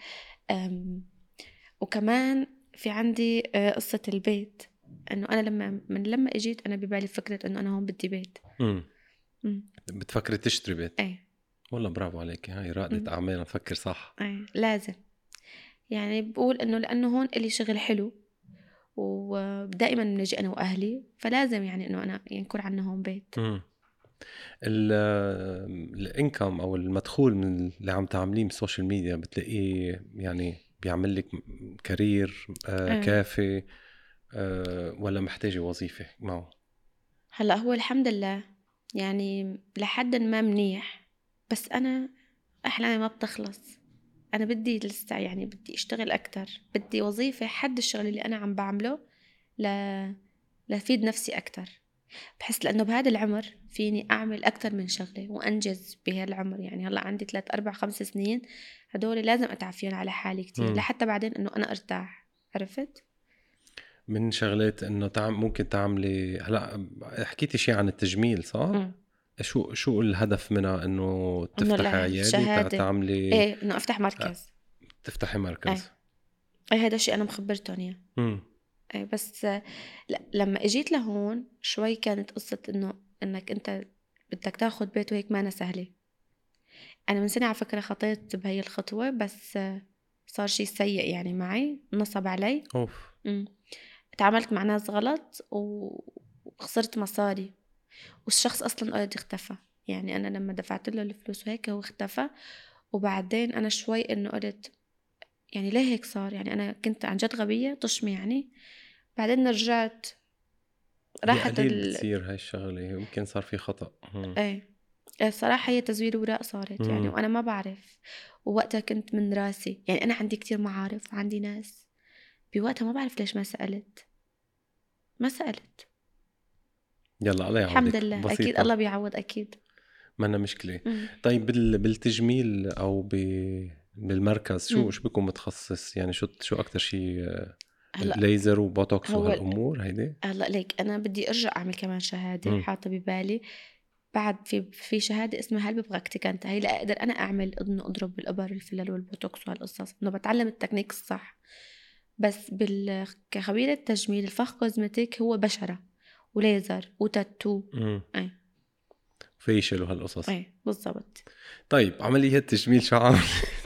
[SPEAKER 3] وكمان في عندي قصة البيت، إنه أنا لما إجيت أنا ببالي فكرة إنه أنا هون بدي بيت.
[SPEAKER 2] بتفكري تشتري بيت؟
[SPEAKER 3] إيه
[SPEAKER 2] والله برافو عليك، هاي رائدة أعمال، نفكر صح.
[SPEAKER 3] إيه لازم. يعني بقول إنه لأنه هون إلي شغل حلو، ودائما بنجي أنا وأهلي، فلازم يعني إنه أنا يكون عنا هون بيت.
[SPEAKER 2] الانكم او المدخول من اللي عم تعمليه من السوشيال ميديا بتلاقيه يعني بيعمل لك كارير كافي، ولا محتاجة وظيفة معه؟
[SPEAKER 3] هلا هو الحمد لله يعني لحد ما منيح، بس أنا أحلامي ما بتخلص. أنا بدي لسه يعني بدي أشتغل أكتر، بدي وظيفة حد الشغل اللي أنا عم بعمله لفيد نفسي أكتر، بحس لأنه بهذا العمر فيني أعمل أكتر من شغلة وأنجز بهذا العمر. يعني هلأ عندي 3 4 5 سنين هدول لازم أتعب فيهم على حالي كتير لحتى بعدين إنه أنا أرتاح، عرفت؟
[SPEAKER 2] من شغلات إنه ممكن تعملي هلأ حكيتي شيء عن التجميل صح؟ شو الهدف منها؟ إنه تفتحي عيادة، تعملي
[SPEAKER 3] إيه إنه أفتح مركز.
[SPEAKER 2] تفتحي مركز.
[SPEAKER 3] إيه هذا الشيء أنا مخبرتهم إياه. إيه بس لا لما اجيت لهون شوي كانت قصة انك انت بدك تاخد بيت وهيك ما أنا سهلة. انا من سنة على فكرة خطيت بهي الخطوة، بس صار شيء سيء يعني معي، نصب علي. تعاملت مع ناس غلط وخسرت مصاري، والشخص اصلا اوريدي اختفى. يعني انا لما دفعت له الفلوس وهيك هو اختفى، وبعدين انا شوي انه قلت يعني ليه هيك صار، يعني انا كنت عن جد غبية طشمي يعني. بعدين رجعت راحت
[SPEAKER 2] تصير هاي الشغلة، يمكن صار في خطأ.
[SPEAKER 3] ايه الصراحة هي تزوير وراء صارت يعني، وانا ما بعرف. ووقتها كنت من راسي يعني انا عندي كتير معارف وعندي ناس، بوقتها ما بعرف ليش ما سألت.
[SPEAKER 2] يلا الله يعوضك.
[SPEAKER 3] الحمد لله بسيطة. اكيد الله بيعوض اكيد،
[SPEAKER 2] ما أنا مشكلة. طيب بالتجميل او بالمركز شو بيكون متخصص؟ يعني شو اكتر شيء؟ ليزر وبوتوكس وهالامور هيدي؟
[SPEAKER 3] هلا ليك انا بدي ارجع اعمل كمان شهاده حاطه ببالي بعد. في شهاده اسمها هل ببراكتيكانت، هي لا اقدر انا اعمل انه اضرب بالابر الفلل والبوتوكس وهالقصص، انه بتعلم التكنيك الصح. بس كخبيره تجميل الفخ كوزمتيك هو بشره وليزر وتاتو. اي
[SPEAKER 2] فيشل وهالقصص.
[SPEAKER 3] اي بالضبط.
[SPEAKER 2] طيب عملية تجميل شو عامل؟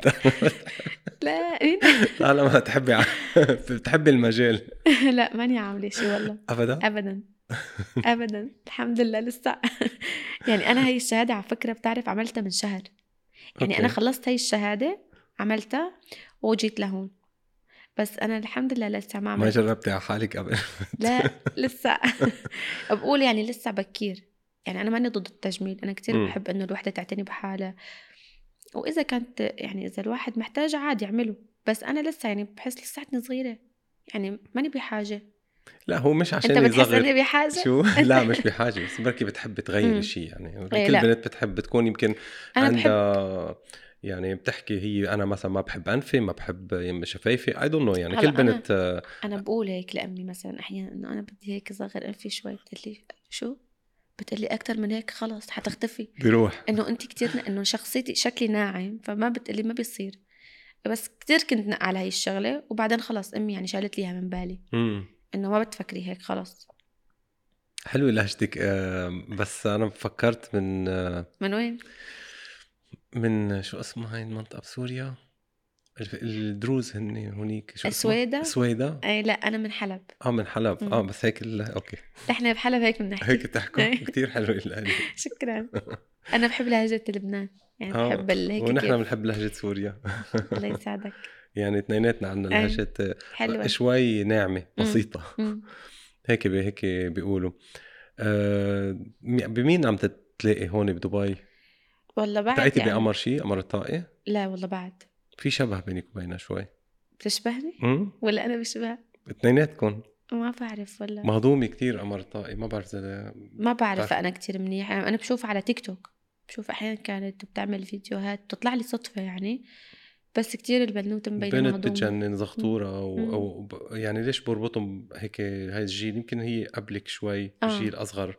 [SPEAKER 3] لا
[SPEAKER 2] أنا ما بتحبي المجال؟
[SPEAKER 3] لا ماني عاملة شي والله أبدا أبدا الحمد لله لسه. يعني أنا هاي الشهادة على فكرة بتعرف عملتها من شهر. يعني أنا خلصت هاي الشهادة عملتها وجيت لهون، بس أنا الحمد لله لسه ما
[SPEAKER 2] جربتي على حالك قبل؟
[SPEAKER 3] لا لسه. بقول يعني لسه بكير. يعني أنا ماني ضد التجميل، أنا كتير بحب إنه الوحدة تعتني بحالها، وإذا كانت يعني إذا الواحد محتاج عادي يعمله، بس أنا لسه يعني بحس لساتني صغيرة، يعني ماني بحاجة.
[SPEAKER 2] لا هو مش عشان
[SPEAKER 3] انت بتحس اني بحاجه
[SPEAKER 2] شو لا مش بحاجه، بس بركي بتحب تغير شيء يعني. كل بنت بتحب تكون يمكن عندها يعني بتحكي هي انا مثلا ما بحب انفي، ما بحب يم شفايفي، اي دونت نو يعني
[SPEAKER 3] هلا
[SPEAKER 2] كل بنت
[SPEAKER 3] انا بقول هيك لامي مثلا احيانا انه انا بدي هيك صغر انفي شوي، بتقلي شو، بتقلي اكتر من هيك خلاص حتختفي،
[SPEAKER 2] بيروح.
[SPEAKER 3] انه انت كتير انه شخصيتي شكلي ناعم، فما بتقلي ما بيصير. بس كتير كنت نق على هاي الشغله، وبعدين خلاص امي يعني شالت ليها من بالي انه ما بتفكري هيك خلاص.
[SPEAKER 2] حلوة لهجتك. بس انا فكرت
[SPEAKER 3] من وين؟
[SPEAKER 2] من شو اسمها هاي المنطقة بسوريا، الدروز هن هونيك، شو اسمها؟
[SPEAKER 3] السويدة.
[SPEAKER 2] السويدة.
[SPEAKER 3] اي لا انا من حلب.
[SPEAKER 2] من حلب.
[SPEAKER 3] مم.
[SPEAKER 2] بس هيك اوكي.
[SPEAKER 3] نحن بحلب هيك بنحكي.
[SPEAKER 2] هيك تحكوا كتير حلو اللهجة.
[SPEAKER 3] شكرا. انا بحب لهجة لبنان، يعني بحب هيك
[SPEAKER 2] ونحن
[SPEAKER 3] كيف.
[SPEAKER 2] بنحب لهجة سوريا.
[SPEAKER 3] الله يساعدك.
[SPEAKER 2] يعني اثنيناتنا عنا لهجة
[SPEAKER 3] حلوة.
[SPEAKER 2] شوي ناعمة بسيطة.
[SPEAKER 3] مم.
[SPEAKER 2] هيك بيقولوا. بمين عم تتلاقي هون بدبي؟
[SPEAKER 3] والله بعد
[SPEAKER 2] التقيتي
[SPEAKER 3] يعني.
[SPEAKER 2] بقمر شي، قمر الطائي؟
[SPEAKER 3] لا والله بعد.
[SPEAKER 2] في شبه بينك وبينها شوي.
[SPEAKER 3] بتشبهني ولا انا بشبه؟
[SPEAKER 2] اثنيناتكم
[SPEAKER 3] ما بعرف والله.
[SPEAKER 2] مهضومة كتير قمر الطائي، ما بعرف
[SPEAKER 3] ما بعرف انا كتير منيح، انا بشوف على تيك توك، بشوف احيانا كانت بتعمل فيديوهات بتطلع لي صدفة يعني، بس كتير البنوتة مبينة
[SPEAKER 2] بنت
[SPEAKER 3] مهضومة.
[SPEAKER 2] بتجنن زغطورة يعني ليش بربطهم هيك هاي الجيل، يمكن هي قبلك شوي جيل أصغر.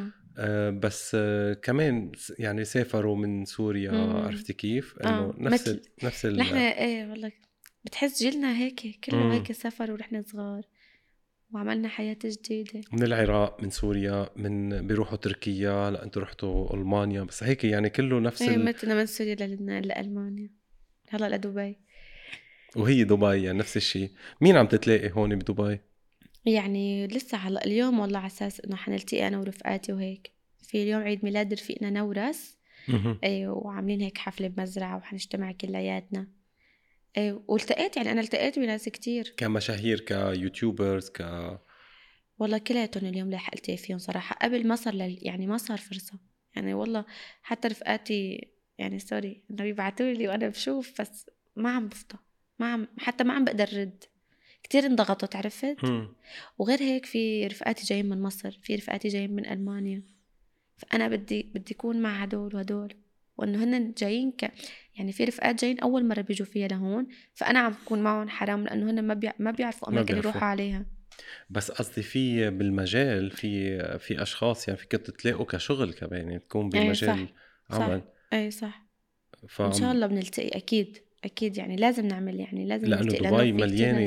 [SPEAKER 2] بس كمان يعني سافروا من سوريا. عرفتي كيف انه نفس
[SPEAKER 3] نحن ايه والله بتحس جيلنا هيك كله هيك سفر ونحن صغار وعملنا حياة جديدة.
[SPEAKER 2] من العراق، من سوريا، من بيروحوا تركيا، لا انتوا رحتوا ألمانيا، بس هيك يعني كله نفس
[SPEAKER 3] متنا من سوريا للبنان لألمانيا هلا لدبي.
[SPEAKER 2] وهي دبي يعني نفس الشيء. مين عم تتلاقي هون بدبي؟
[SPEAKER 3] يعني لسه هلا اليوم والله على اساس انه حنلتقي انا ورفقاتي وهيك، في اليوم عيد ميلاد رفيقنا نورس. وعاملين هيك حفلة بمزرعة وحنجتمع كلياتنا. والتقيت يعني انا التقيت بناس كتير
[SPEAKER 2] كمشاهير، كيوتيوبرز،
[SPEAKER 3] والله كلياتهم اليوم لاحق التقي فيهم صراحة. قبل ما صار يعني ما صار فرصة يعني والله، حتى رفقاتي يعني سوري انه بيبعتولي وانا بشوف بس ما عم بفضى، حتى ما عم بقدر رد، كتير انضغطت عرفت. وغير هيك في رفقاتي جايين من مصر، في رفقاتي جايين من ألمانيا، فأنا بدي أكون مع هدول وهدول، وإنه هن جايين يعني في رفقات جايين أول مرة بيجوا فيها لهون، فأنا عم بكون معهم حرام لأنه هن ما بيعرفوا أماكن يروحوا عليها.
[SPEAKER 2] بس قصدي في بالمجال في أشخاص يعني فيك تتلاقوا كشغل كمان، يعني تكون بمجال عمل.
[SPEAKER 3] صح. إن شاء الله بنلتقي أكيد يعني لازم نعمل، يعني لازم
[SPEAKER 2] لأنه
[SPEAKER 3] نلتقي
[SPEAKER 2] دبي مليانة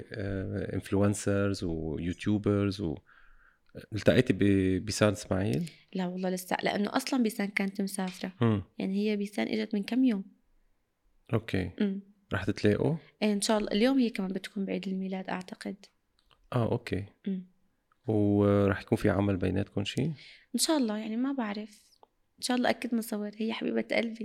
[SPEAKER 2] بإنفلونسرز ويوتيوبرز التقيتي بيسان إسماعيل؟
[SPEAKER 3] لا والله لسه، لأنه أصلا بيسان كانت مسافرة. يعني هي بيسان إجت من كم يوم.
[SPEAKER 2] أوكي. رح تتلاقوا؟
[SPEAKER 3] إن شاء الله اليوم هي كمان بتكون بعيد الميلاد أعتقد.
[SPEAKER 2] أوكي. ورح يكون في عمل بيناتكم شيء؟
[SPEAKER 3] إن شاء الله يعني ما بعرف، إن شاء الله أكيد نصور، هي حبيبة قلبي.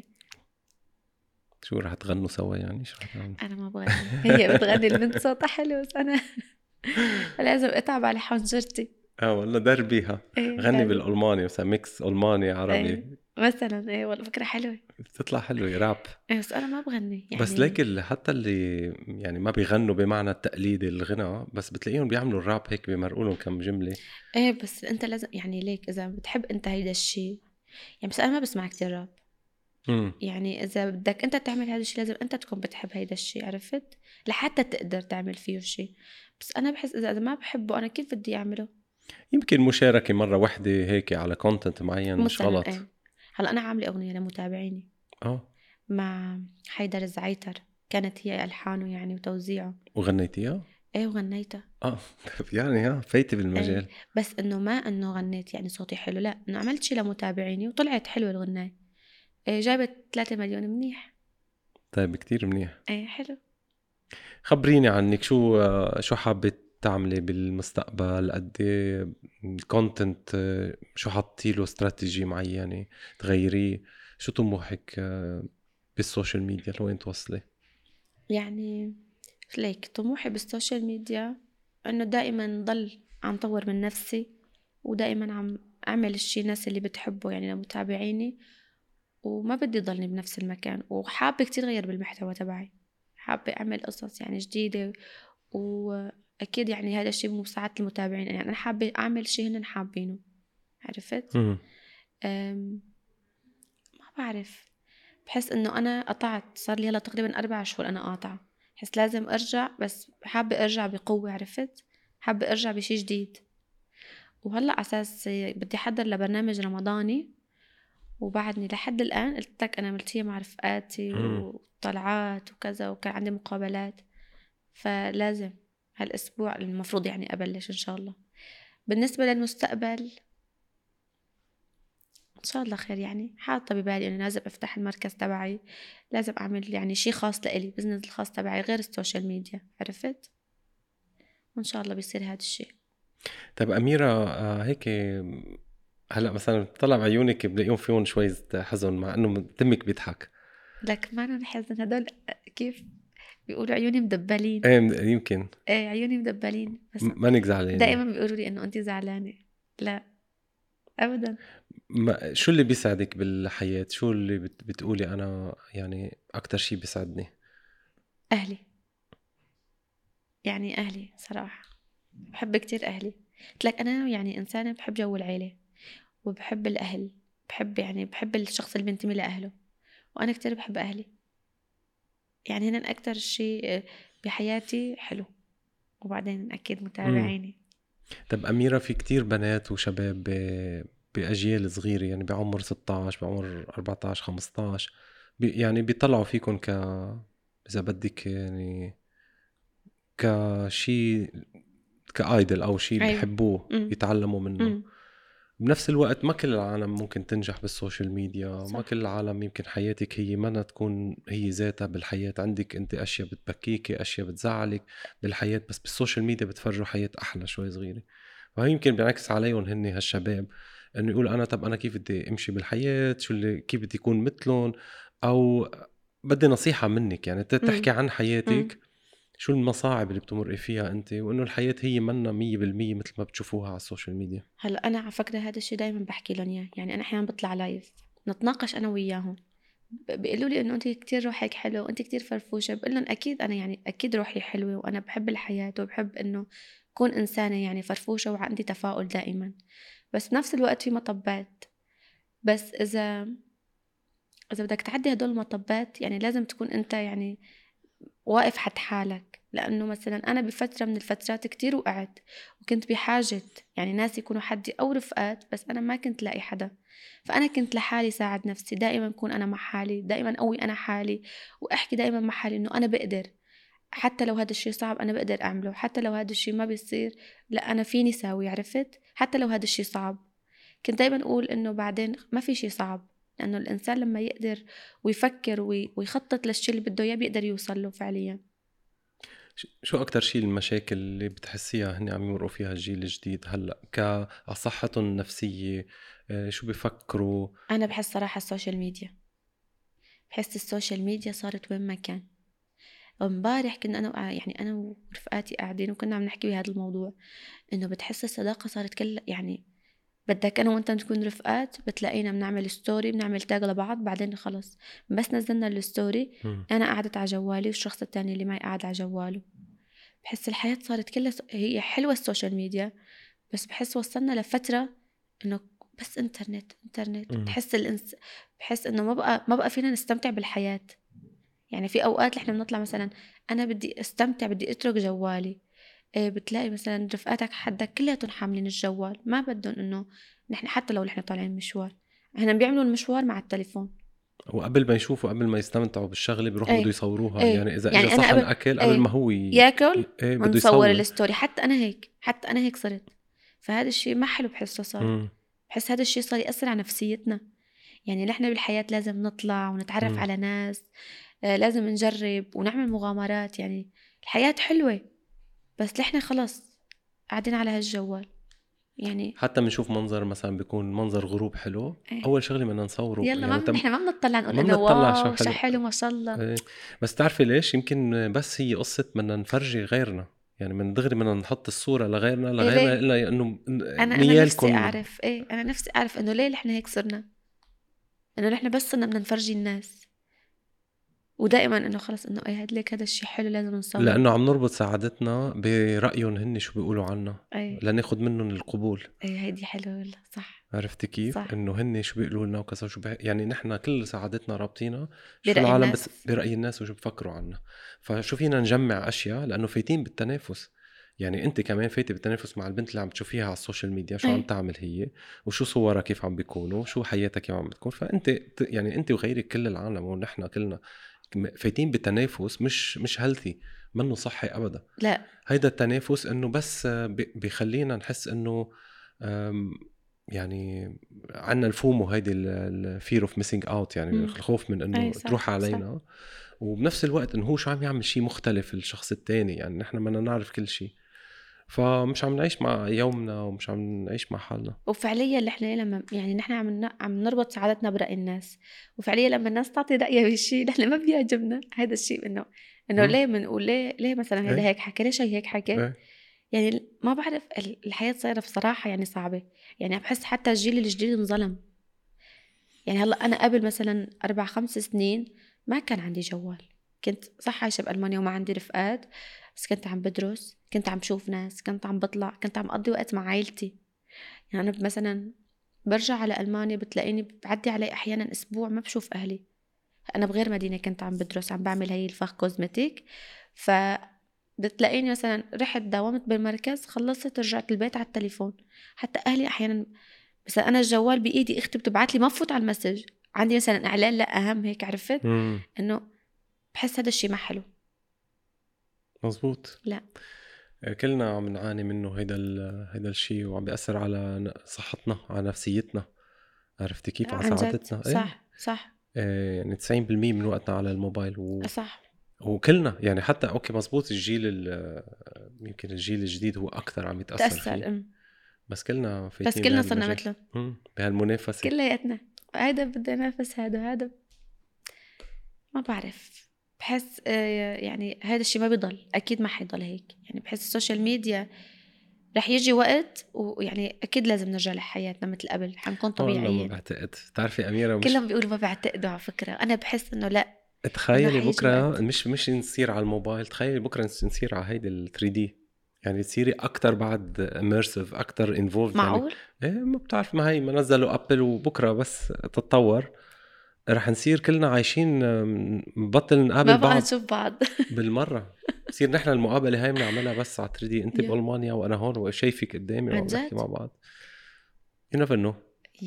[SPEAKER 2] شو رح تغنوا سوا يعني؟ شو رح تعملوا؟
[SPEAKER 3] أنا ما بغني، هي بتغني، البنت صوتها حلو بس أنا لازم أتعب على حنجرتي.
[SPEAKER 2] والله دربيها. غني بالألماني مثلا، ميكس ألماني عربي
[SPEAKER 3] مثلا. والله فكرة حلوة،
[SPEAKER 2] بتطلع حلوة راب.
[SPEAKER 3] بس أنا ما بغني يعني.
[SPEAKER 2] بس ليك حتى اللي يعني ما بيغنوا بمعنى التقليد الغنى، بس بتلاقيهم بيعملوا الراب هيك بيمرقولهم كم جملة.
[SPEAKER 3] بس أنت لازم يعني ليك إذا بتحب أنت هيدا الشيء يعني، بس أنا ما بسمع كتير راب. يعني إذا بدك أنت تعمل هذا الشيء لازم أنت تكون بتحب هيدا الشيء، عرفت، لحتى تقدر تعمل فيه شيء. بس أنا بحس إذا ما بحبه أنا كيف بدي أعمله؟
[SPEAKER 2] يمكن مشاركة مرة واحدة هيك على كونتنت معين مش غلط.
[SPEAKER 3] هلأ أنا عاملة أغنية لمتابعيني مع حيدر الزعيتر، كانت هي ألحانه يعني وتوزيعه.
[SPEAKER 2] وغنيتيها؟
[SPEAKER 3] وغنيتها.
[SPEAKER 2] يعني فايتة بالمجال.
[SPEAKER 3] بس إنه ما إنه غنيت يعني صوتي حلو، لا إنه عملت شي لمتابعيني وطلعت حلوة الغناية. جابت 3 مليون منيح.
[SPEAKER 2] طيب كتير منيح.
[SPEAKER 3] حلو.
[SPEAKER 2] خبريني عنك، شو حابة تعملي بالمستقبل؟ قد الكونتنت شو حطي له استراتيجي معينة تغيريه؟ شو طموحك بالسوشيال ميديا لوين توصلي؟
[SPEAKER 3] يعني ليك طموحي بالسوشيال ميديا انه دائما ضل عم طور من نفسي، ودائما عم اعمل الشي الناس اللي بتحبه يعني لمتابعيني، وما بدي ضلني بنفس المكان، وحابة كتير غير بالمحتوى تبعي، حابة اعمل قصص يعني جديدة، واكيد يعني هذا الشيء بمساعدة المتابعين، يعني انا حابة اعمل شيء هن حابينه، عرفت. ما بعرف، بحس إنه أنا قطعت، صار لي هلا تقريبا 4 شهور أنا قاطعة. بحس لازم أرجع، بس حابة أرجع بقوة، عرفت؟ حابة أرجع بشي جديد. وهلا على أساس بدي أحضر لبرنامج رمضاني، وبعدني لحد الآن قلت لك أنا عملتيه مع رفقاتي وطلعات وكذا، وكان عندي مقابلات، فلازم هالأسبوع المفروض يعني أبلش إن شاء الله. بالنسبة للمستقبل إن شاء الله خير، يعني حاطة ببالي إنه لازم أفتح المركز تبعي، لازم أعمل يعني شي خاص لإلي، بزنس الخاص تبعي غير السوشيال ميديا، عرفت؟ وإن شاء الله بيصير هذا الشيء.
[SPEAKER 2] طيب أميرة، هيك هلا مثلا بطلع بعيونك بلاقيهم فيهم شوية حزن مع انه تمك بيضحك.
[SPEAKER 3] لك ما أنا بحزن، هدول كيف بيقولوا عيوني مدبلين.
[SPEAKER 2] ايه يمكن.
[SPEAKER 3] ايه عيوني مدبلين، بس
[SPEAKER 2] مانك زعلانة؟
[SPEAKER 3] دائما بيقولوا لي انه انت زعلانة. لا ابدا.
[SPEAKER 2] شو اللي بيسعدك بالحياة؟ شو اللي بتقولي أنا يعني أكتر شي بيسعدني؟
[SPEAKER 3] اهلي، يعني اهلي صراحة بحب كتير اهلي. قلت لك انا يعني انسانة بحب جو العيلة وبحب الاهل، بحب الشخص اللي بينتمي لاهله، وانا كتير بحب اهلي. يعني هنا اكتر شيء بحياتي حلو، وبعدين اكيد متابعيني.
[SPEAKER 2] طب أميرة، في كتير بنات وشباب بأجيال صغيرة، يعني بعمر 16 بعمر 14 15 يعني بيطلعوا فيكم إذا بدك يعني كشي كايدل أو شي
[SPEAKER 3] أيوة.
[SPEAKER 2] بيحبوه يتعلموا منه. بنفس الوقت ما كل العالم ممكن تنجح بالسوشيال ميديا. صح. ما كل العالم يمكن حياتك هي ما تكون هي ذاتها بالحياة. عندك انت اشياء بتبكيكي، اشياء بتزعلك بالحياة، بس بالسوشيال ميديا بتفرجوا حياة احلى شوي صغيرة. وهي يمكن بينعكس عليهم هن هالشباب، انه يقول انا طب انا كيف بدي امشي بالحياة، شو اللي كيف بدي يكون مثلهم، او بدي نصيحة منك يعني تحكي عن حياتك. شو المصاعب اللي بتمرقي فيها انت، وانه الحياة هي منا 100% مثل ما بتشوفوها على السوشيال ميديا.
[SPEAKER 3] هلا انا على فكره هذا الشيء دائما بحكي لهم اياه. يعني انا احيانا بطلع لايف نتناقش انا وياهم، بيقولوا لي انه انت كتير روحك حلو وانت كتير فرفوشه. بقول لهم اكيد انا يعني اكيد روحي حلوه، وانا بحب الحياه وبحب انه اكون انسانه يعني فرفوشه وعندي تفاؤل دائما. بس بنفس الوقت في مطبات. بس اذا بدك تعدي هدول المطبات يعني لازم تكون انت يعني واقف حد حالك. لأنه مثلا أنا بفترة من الفترات كتير وقعت، وكنت بحاجة يعني ناس يكونوا حدي أو رفقات، بس أنا ما كنت لاقي حدا. فأنا كنت لحالي ساعد نفسي، دائما أكون أنا مع حالي، دائما قوي أنا حالي، وأحكي دائما مع حالي إنه أنا بقدر. حتى لو هذا الشيء صعب أنا بقدر أعمله، حتى لو هذا الشيء ما بيصير لا أنا فيني ساوي، عرفت؟ حتى لو هذا الشيء صعب كنت دايما أقول إنه بعدين ما في شيء صعب، لأنه الإنسان لما يقدر ويفكر ويخطط للشيء اللي بده إياه بيقدر يوصل له فعليا.
[SPEAKER 2] شو أكتر شيء المشاكل اللي بتحسيها هني عم يمرقوا فيها الجيل الجديد هلأ كصحتهم النفسية؟ شو بيفكروا؟
[SPEAKER 3] أنا بحس صراحة السوشيال ميديا، بحس السوشيال ميديا صارت وين ما كان. امبارح كنا أنا ورفقاتي قاعدين وكنا عم نحكي بهذا الموضوع، إنه بتحس الصداقة صارت كل يعني بدك أنا وأنت نكون رفقات بتلاقينا بنعمل ستوري، بنعمل تاج لبعض، بعدين خلص بس نزلنا الستوري أنا قعدت على جوالي والشخص التاني اللي معي قاعد على جواله. بحس الحياة صارت كلها هي حلوة السوشيال ميديا، بس بحس وصلنا لفترة إنه بس إنترنت. بحس إنه ما بقى فينا نستمتع بالحياة. يعني في أوقات إحنا بنطلع مثلا أنا بدي أستمتع بدي أترك جوالي، بتلاقي مثلا رفقاتك حدك كلياتهم حاملين الجوال، ما بدهم إنه نحن حتى لو نحن طالعين مشوار إحنا بيعملوا المشوار مع التليفون.
[SPEAKER 2] وقبل ما يشوفوا قبل ما يستمتعوا بالشغله بيروحوا بده يصوروها. يعني اذا
[SPEAKER 3] يعني
[SPEAKER 2] اجى صحن اكل قبل ما هو
[SPEAKER 3] ياكل
[SPEAKER 2] بده
[SPEAKER 3] نصور
[SPEAKER 2] يصور
[SPEAKER 3] الستوري. حتى انا هيك صرت. فهذا الشيء ما حلو بحسه صار. بحس هذا الشيء صار يأثر على نفسيتنا. يعني نحن بالحياة لازم نطلع ونتعرف على ناس، لازم نجرب ونعمل مغامرات. يعني الحياة حلوة، بس نحن خلص قاعدين على هالجوال. يعني
[SPEAKER 2] حتى بنشوف منظر مثلا بيكون منظر غروب حلو، اول شغله بدنا نصوره.
[SPEAKER 3] يلا
[SPEAKER 2] يعني
[SPEAKER 3] نحن ما بنطلع نقول
[SPEAKER 2] ما
[SPEAKER 3] انه
[SPEAKER 2] بنطلع
[SPEAKER 3] واو شو حلو ما شاء الله.
[SPEAKER 2] بس تعرفي ليش؟ يمكن بس هي قصه بدنا نفرجي غيرنا. يعني من دغري بدنا نحط الصوره لغيرنا الا انه
[SPEAKER 3] انا نفسي اعرف انا نفسي اعرف انه ليه نحن هيك صرنا، انه نحن بس صرنا بدنا نفرجي الناس. ودائما انه خلص انه اي هدلك هذا الشيء حلو لازم نصور.
[SPEAKER 2] لانه عم نربط سعادتنا برايهم هن شو بيقولوا عنا
[SPEAKER 3] اي
[SPEAKER 2] لناخد منهم القبول.
[SPEAKER 3] اي هيدي حلوه والله. صح
[SPEAKER 2] عرفتي كيف؟
[SPEAKER 3] صح.
[SPEAKER 2] انه هن شو بيقولوا لنا وكذا شو يعني نحن كل سعادتنا رابطينها شو
[SPEAKER 3] برأي
[SPEAKER 2] العالم
[SPEAKER 3] الناس.
[SPEAKER 2] برأي الناس وشو بفكروا عنا. فشو فينا نجمع اشياء لانه فايتين بالتنافس. يعني انت كمان فايتة بالتنافس مع البنت اللي عم تشوفيها على السوشيال ميديا شو عم تعمل هي وشو صورها كيف عم بيكونوا شو حياتها كيف عم بتكون. فانت يعني انت وغيرك كل العالم ونحن كلنا فايتين بتنافس مش هيلثي منه صحي ابدا.
[SPEAKER 3] لا
[SPEAKER 2] هيدا التنافس انه بس بيخلينا نحس انه يعني عنا الفومو هيدي الفير اوف ميسينج اوت يعني الخوف من انه تروح علينا. وبنفس الوقت انه هو شو عم يعمل شيء مختلف الشخص التاني يعني نحن بدنا نعرف كل شيء فمش عم نعيش مع يومنا ومش عم نعيش مع حالنا.
[SPEAKER 3] وفعليا اللي احنا لما يعني نحن عم نربط سعادتنا برأي الناس. وفعليا لما الناس تعطي رأيها بشيء نحن ما بيعجبنا هذا الشيء انه ليه بنقول ليه مثلا هذا هيك حكى ليش هيك حكى. يعني ما بعرف الحياة صايرة بصراحة يعني صعبة. يعني بحس حتى الجيل الجديد انظلم. يعني هلا أنا قبل مثلا 4-5 سنين ما كان عندي جوال. كنت صح عايشة بألمانيا وما عندي رفقات بس كنت عم بدرس كنت عم شوف ناس كنت عم بطلع كنت عم أقضي وقت مع عائلتي. يعني أنا مثلا برجع على ألمانيا بتلاقيني بعدي علي أحيانا أسبوع ما بشوف أهلي. أنا بغير مدينة كنت عم بدرس عم بعمل هاي الفخ كوزمتيك. بتلاقيني مثلا رحت داومت بالمركز خلصت رجعت البيت على التليفون. حتى أهلي أحيانا مثلا أنا الجوال بإيدي أختي بتبعت لي ما بفوت على المسج عندي مثلا إعلان لا أهم هيك عرفت إنه بحس هذا الشيء ما حلو.
[SPEAKER 2] مزبوط.
[SPEAKER 3] لا
[SPEAKER 2] كلنا عم نعاني منه هيدا الشيء وعم بيأثر على صحتنا على نفسيتنا. عرفتي كيف؟ على سعادتنا.
[SPEAKER 3] صح صح.
[SPEAKER 2] يعني 90% من وقتنا على الموبايل
[SPEAKER 3] صح.
[SPEAKER 2] وكلنا يعني حتى اوكي مزبوط الجيل يمكن الجيل الجديد هو اكثر عم يتأثر فيه بس كلنا
[SPEAKER 3] بس كلنا صرنا مثله
[SPEAKER 2] بهالمنافسة
[SPEAKER 3] كلياتنا. هذا بده ينافس هذا ما بعرف. بحس يعني هذا الشيء ما بيضل أكيد ما حيضل هيك. يعني بحس السوشيال ميديا رح يجي وقت ويعني أكيد لازم نرجع لحياتنا مثل قبل حنكون طبيعيين.
[SPEAKER 2] والله ما بعتقد. تعرفي أميرة
[SPEAKER 3] كلهم بيقولوا ما بعتقدوا على فكرة. أنا بحس إنه لا.
[SPEAKER 2] تخيلي بكرة مش نصير على الموبايل. تخيلي بكرة نصير على هيدي ال 3D يعني تصيري أكتر بعد immersive أكتر involved.
[SPEAKER 3] معقول؟
[SPEAKER 2] يعني ما بتعرف ما هي ما نزلوا أبل وبكرة بس تتطور رح نصير كلنا عايشين بطل نقابل
[SPEAKER 3] ما
[SPEAKER 2] بعض
[SPEAKER 3] بقى نشوف بعض
[SPEAKER 2] بالمرة. بصير نحن المقابلة هاي بنعملها بس على 3D انت بألمانيا وانا هون وشايفك قدامي وعم نحكي مع بعض. you never know.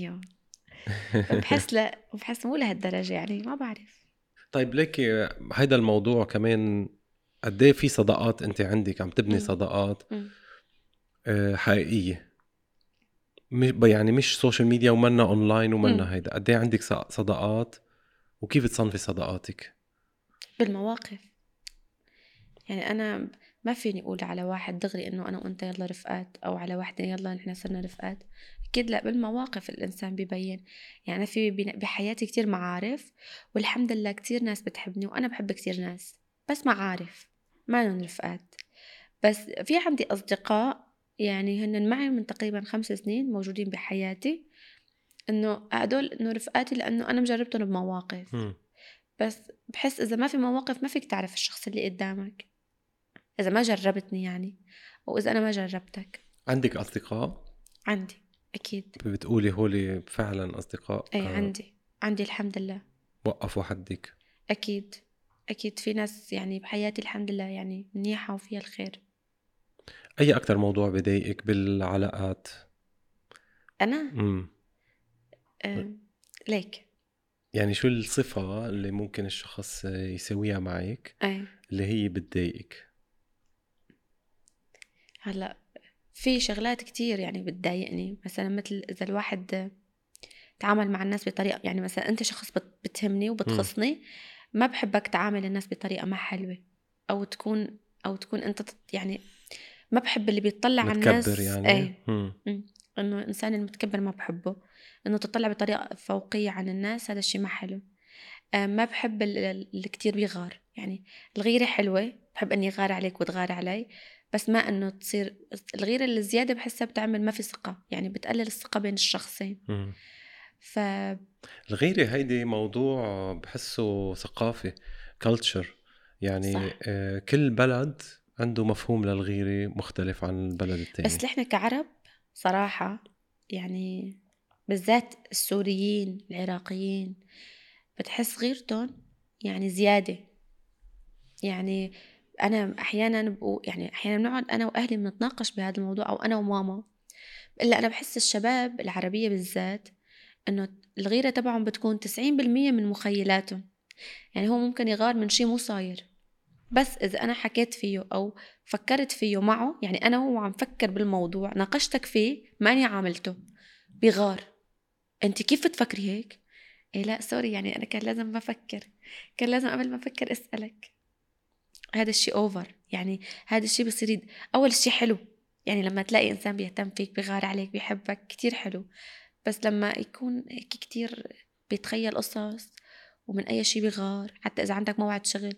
[SPEAKER 3] بحس لا بحس مو لهالدرجة يعني ما بعرف.
[SPEAKER 2] طيب ليك هيدا الموضوع كمان قد ايه في صداقات انت عندك عم تبني صداقات حقيقية يعني مش سوشيال ميديا ومنا اونلاين ومنا هيدا. قد ايه عندك صداقات وكيف تصنفي صداقاتك؟
[SPEAKER 3] بالمواقف. يعني انا ما فيني اقول على واحد دغري انه انا وانت يلا رفقات او على واحدة يلا نحن صرنا رفقات. اكيد لا. بالمواقف الانسان بيبين. يعني في بحياتي كتير معارف والحمد لله كتير ناس بتحبني وانا بحب كتير ناس بس معارف ما لهم رفقات. بس في عندي اصدقاء يعني هن معي من تقريبا 5 سنين موجودين بحياتي انه هدول انه رفقاتي لانه انا مجربتهم بمواقف. بس بحس اذا ما في مواقف ما فيك تعرف الشخص اللي قدامك اذا ما جربتني يعني واذا انا ما جربتك.
[SPEAKER 2] عندك اصدقاء؟
[SPEAKER 3] عندي اكيد.
[SPEAKER 2] بتقولي هولي فعلا اصدقاء؟
[SPEAKER 3] اي عندي الحمد لله.
[SPEAKER 2] وقفوا حدك؟
[SPEAKER 3] اكيد في ناس يعني بحياتي الحمد لله يعني منيحة وفيها الخير.
[SPEAKER 2] اي اكتر موضوع بضايقك بالعلاقات؟
[SPEAKER 3] انا ليك
[SPEAKER 2] يعني شو الصفة اللي ممكن الشخص يسويها معك اللي هي بتضايقك؟
[SPEAKER 3] هلا في شغلات كتير يعني بتضايقني مثلا مثل اذا الواحد تعامل مع الناس بطريقة يعني مثلا انت شخص بتهمني وبتخصني ما بحبك تعامل الناس بطريقة ما حلوة او تكون انت يعني ما بحب اللي بيطلع على الناس
[SPEAKER 2] يعني
[SPEAKER 3] انه الانسان المتكبر ما بحبه. انه تطلع بطريقة فوقية عن الناس هذا الشيء ما حلو. ما بحب اللي كتير بيغار. يعني الغيرة حلوة بحب اني غار عليك وتغار علي بس ما انه تصير الغيرة اللي زيادة بحسها بتعمل ما في ثقة يعني بتقلل الثقة بين الشخصين.
[SPEAKER 2] الغيرة هيدي موضوع بحسه ثقافي. كلتشر يعني كل بلد عنده مفهوم للغيرة مختلف عن البلد التاني.
[SPEAKER 3] بس نحن كعرب صراحة يعني بالذات السوريين العراقيين بتحس غيرتهم يعني زيادة. يعني أنا أحيانا يعني أحيانا بنقعد أنا وأهلي بنتناقش بهذا الموضوع أو أنا وماما، إلا أنا بحس الشباب العربية بالذات إنه الغيرة تبعهم بتكون 90% من مخيلاتهم. يعني هو ممكن يغار من شيء مو صاير، بس إذا أنا حكيت فيه أو فكرت فيه معه، يعني أنا هو عم فكر بالموضوع ناقشتك فيه ماني عاملته، بيغار. أنت كيف تفكري هيك؟ إيه لا سوري، يعني أنا كان لازم أفكر، كان لازم قبل ما أفكر أسألك. هذا الشيء أوفر. يعني هذا الشيء بصير أول شيء حلو، يعني لما تلاقي إنسان بيهتم فيك بيغار عليك بيحبك كتير حلو. بس لما يكون هيك كتير بيتخيل قصص ومن أي شيء بيغار، حتى إذا عندك موعد شغل،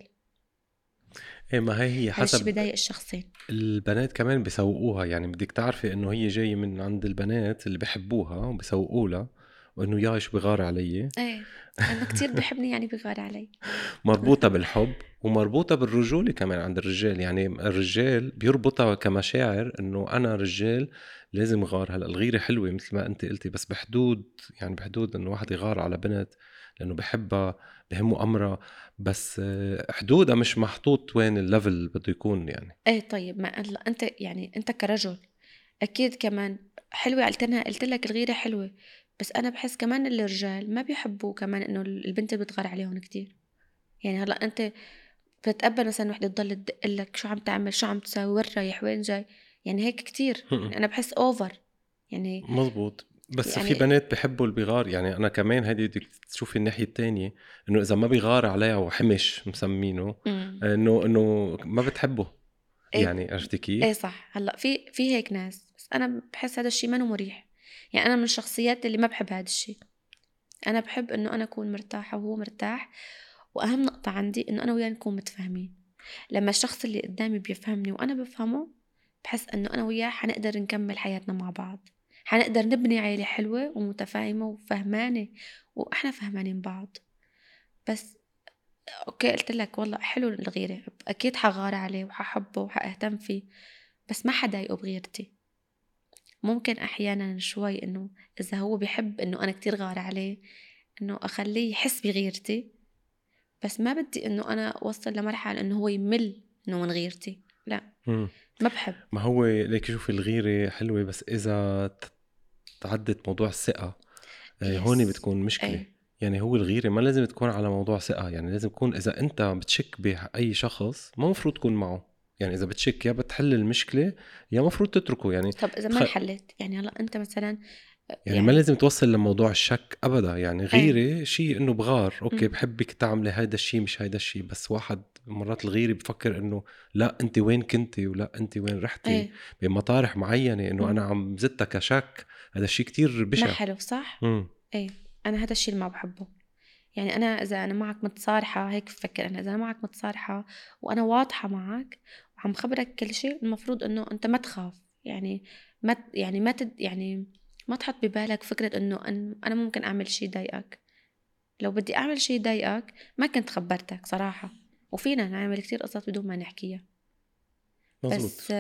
[SPEAKER 2] إيه ما هي حسب
[SPEAKER 3] بيضايق الشخصين.
[SPEAKER 2] البنات كمان بيسوقوها. يعني بدك تعرفي إنه هي جاية من عند البنات اللي بيحبوها وبيسوقوا لها وإنه ياش بغار علي.
[SPEAKER 3] إيه إنه كتير بيحبني يعني بيغار علي.
[SPEAKER 2] مربوطة بالحب ومربوطة بالرجولة كمان عند الرجال. يعني الرجال بيربطها كمشاعر إنه أنا رجال لازم غار. هلا الغيرة حلوة مثل ما أنت قلتي، بس بحدود، يعني بحدود إنه واحد يغار على بنت لأنه بحبها بهمه أمرها، بس حدودها مش محطوط وين الليفل بده يكون. يعني
[SPEAKER 3] إيه طيب، ما هلا أنت يعني أنت كرجل أكيد كمان حلوة، قلت لك الغيرة حلوة، بس أنا بحس كمان الرجال ما بيحبوا كمان إنه البنت بتغار عليهم كتير. يعني هلا أنت بتتقبل مثلا وحدة تضل تقلك شو عم تعمل، شو عم تسوي، وين رايح، وين جاي، يعني هيك كتير. يعني أنا بحس أوفر يعني.
[SPEAKER 2] مزبوط. بس في
[SPEAKER 3] يعني
[SPEAKER 2] بنات بحبوا البغار. يعني أنا كمان هيدي بدك تشوفي الناحية التانية، إنه إذا ما بيغار عليها وحمش مسمينه إنه ما بتحبه.
[SPEAKER 3] إيه
[SPEAKER 2] يعني عرفتي
[SPEAKER 3] إيه
[SPEAKER 2] كيف؟
[SPEAKER 3] صح. هلا في هيك ناس، بس أنا بحس هذا الشيء ما مريح. يعني أنا من الشخصيات اللي ما بحب هذا الشيء. أنا بحب إنه أنا أكون مرتاحة وهو مرتاح، وأهم نقطة عندي إنه أنا وياه نكون متفاهمين. لما الشخص اللي قدامي بيفهمني وأنا بفهمه، بحس إنه أنا وياه حنقدر نكمل حياتنا مع بعض، حنقدر نبني عيلة حلوة ومتفاهمة وفهمانة، وإحنا فهمانين بعض. بس أوكي قلت لك والله حلو الغيرة، أكيد حغار عليه وححبه وحأهتم فيه، بس ما حضايقه بغيرتي. ممكن أحيانا شوي إنه إذا هو بيحب إنه أنا كتير غار عليه، إنه أخليه يحس بغيرتي، بس ما بدي إنه أنا أوصل لمرحلة إنه هو يمل إنه من غيرتي. لا ما بحب.
[SPEAKER 2] ما هو ليك شوف الغيرة حلوة، بس إذا تعدت موضوع الثقة هون بتكون مشكلة.
[SPEAKER 3] أي.
[SPEAKER 2] يعني هو الغيرة ما لازم تكون على موضوع ثقة. يعني لازم تكون إذا أنت بتشك بأي شخص ما مفروض تكون معه. يعني إذا بتشك يا بتحل المشكلة يا مفروض تتركه. يعني
[SPEAKER 3] طب إذا ما انحلت، يعني هلا أنت مثلا
[SPEAKER 2] يعني ما لازم توصل لموضوع الشك أبدا. يعني
[SPEAKER 3] أي.
[SPEAKER 2] غيرة شيء إنه بغار أوكي بحبك تعملي هيدا الشيء مش هيدا الشيء، بس واحد مرات الغيرة بفكر إنه لا أنت وين كنتي ولا أنت وين رحتي
[SPEAKER 3] أي.
[SPEAKER 2] بمطارح معينة، إنه أنا عم زتها كشك. هذا الشيء كتير
[SPEAKER 3] ما
[SPEAKER 2] بشع.
[SPEAKER 3] حلو صح. أي أنا هذا الشيء اللي ما بحبه. يعني أنا إذا أنا معك متصارحة، هيك بفكر أنا، إذا أنا معك متصارحة وأنا واضحة معك وعم خبرك كل شيء، المفروض إنه أنت ما تخاف. يعني ما يعني ما يعني ما تحط ببالك فكرة إنه أنا ممكن أعمل شيء ضايقك. لو بدي أعمل شيء ضايقك ما كنت خبرتك صراحة، وفينا نعمل كتير قصص بدون ما نحكيها.
[SPEAKER 2] مزبوط.
[SPEAKER 3] بس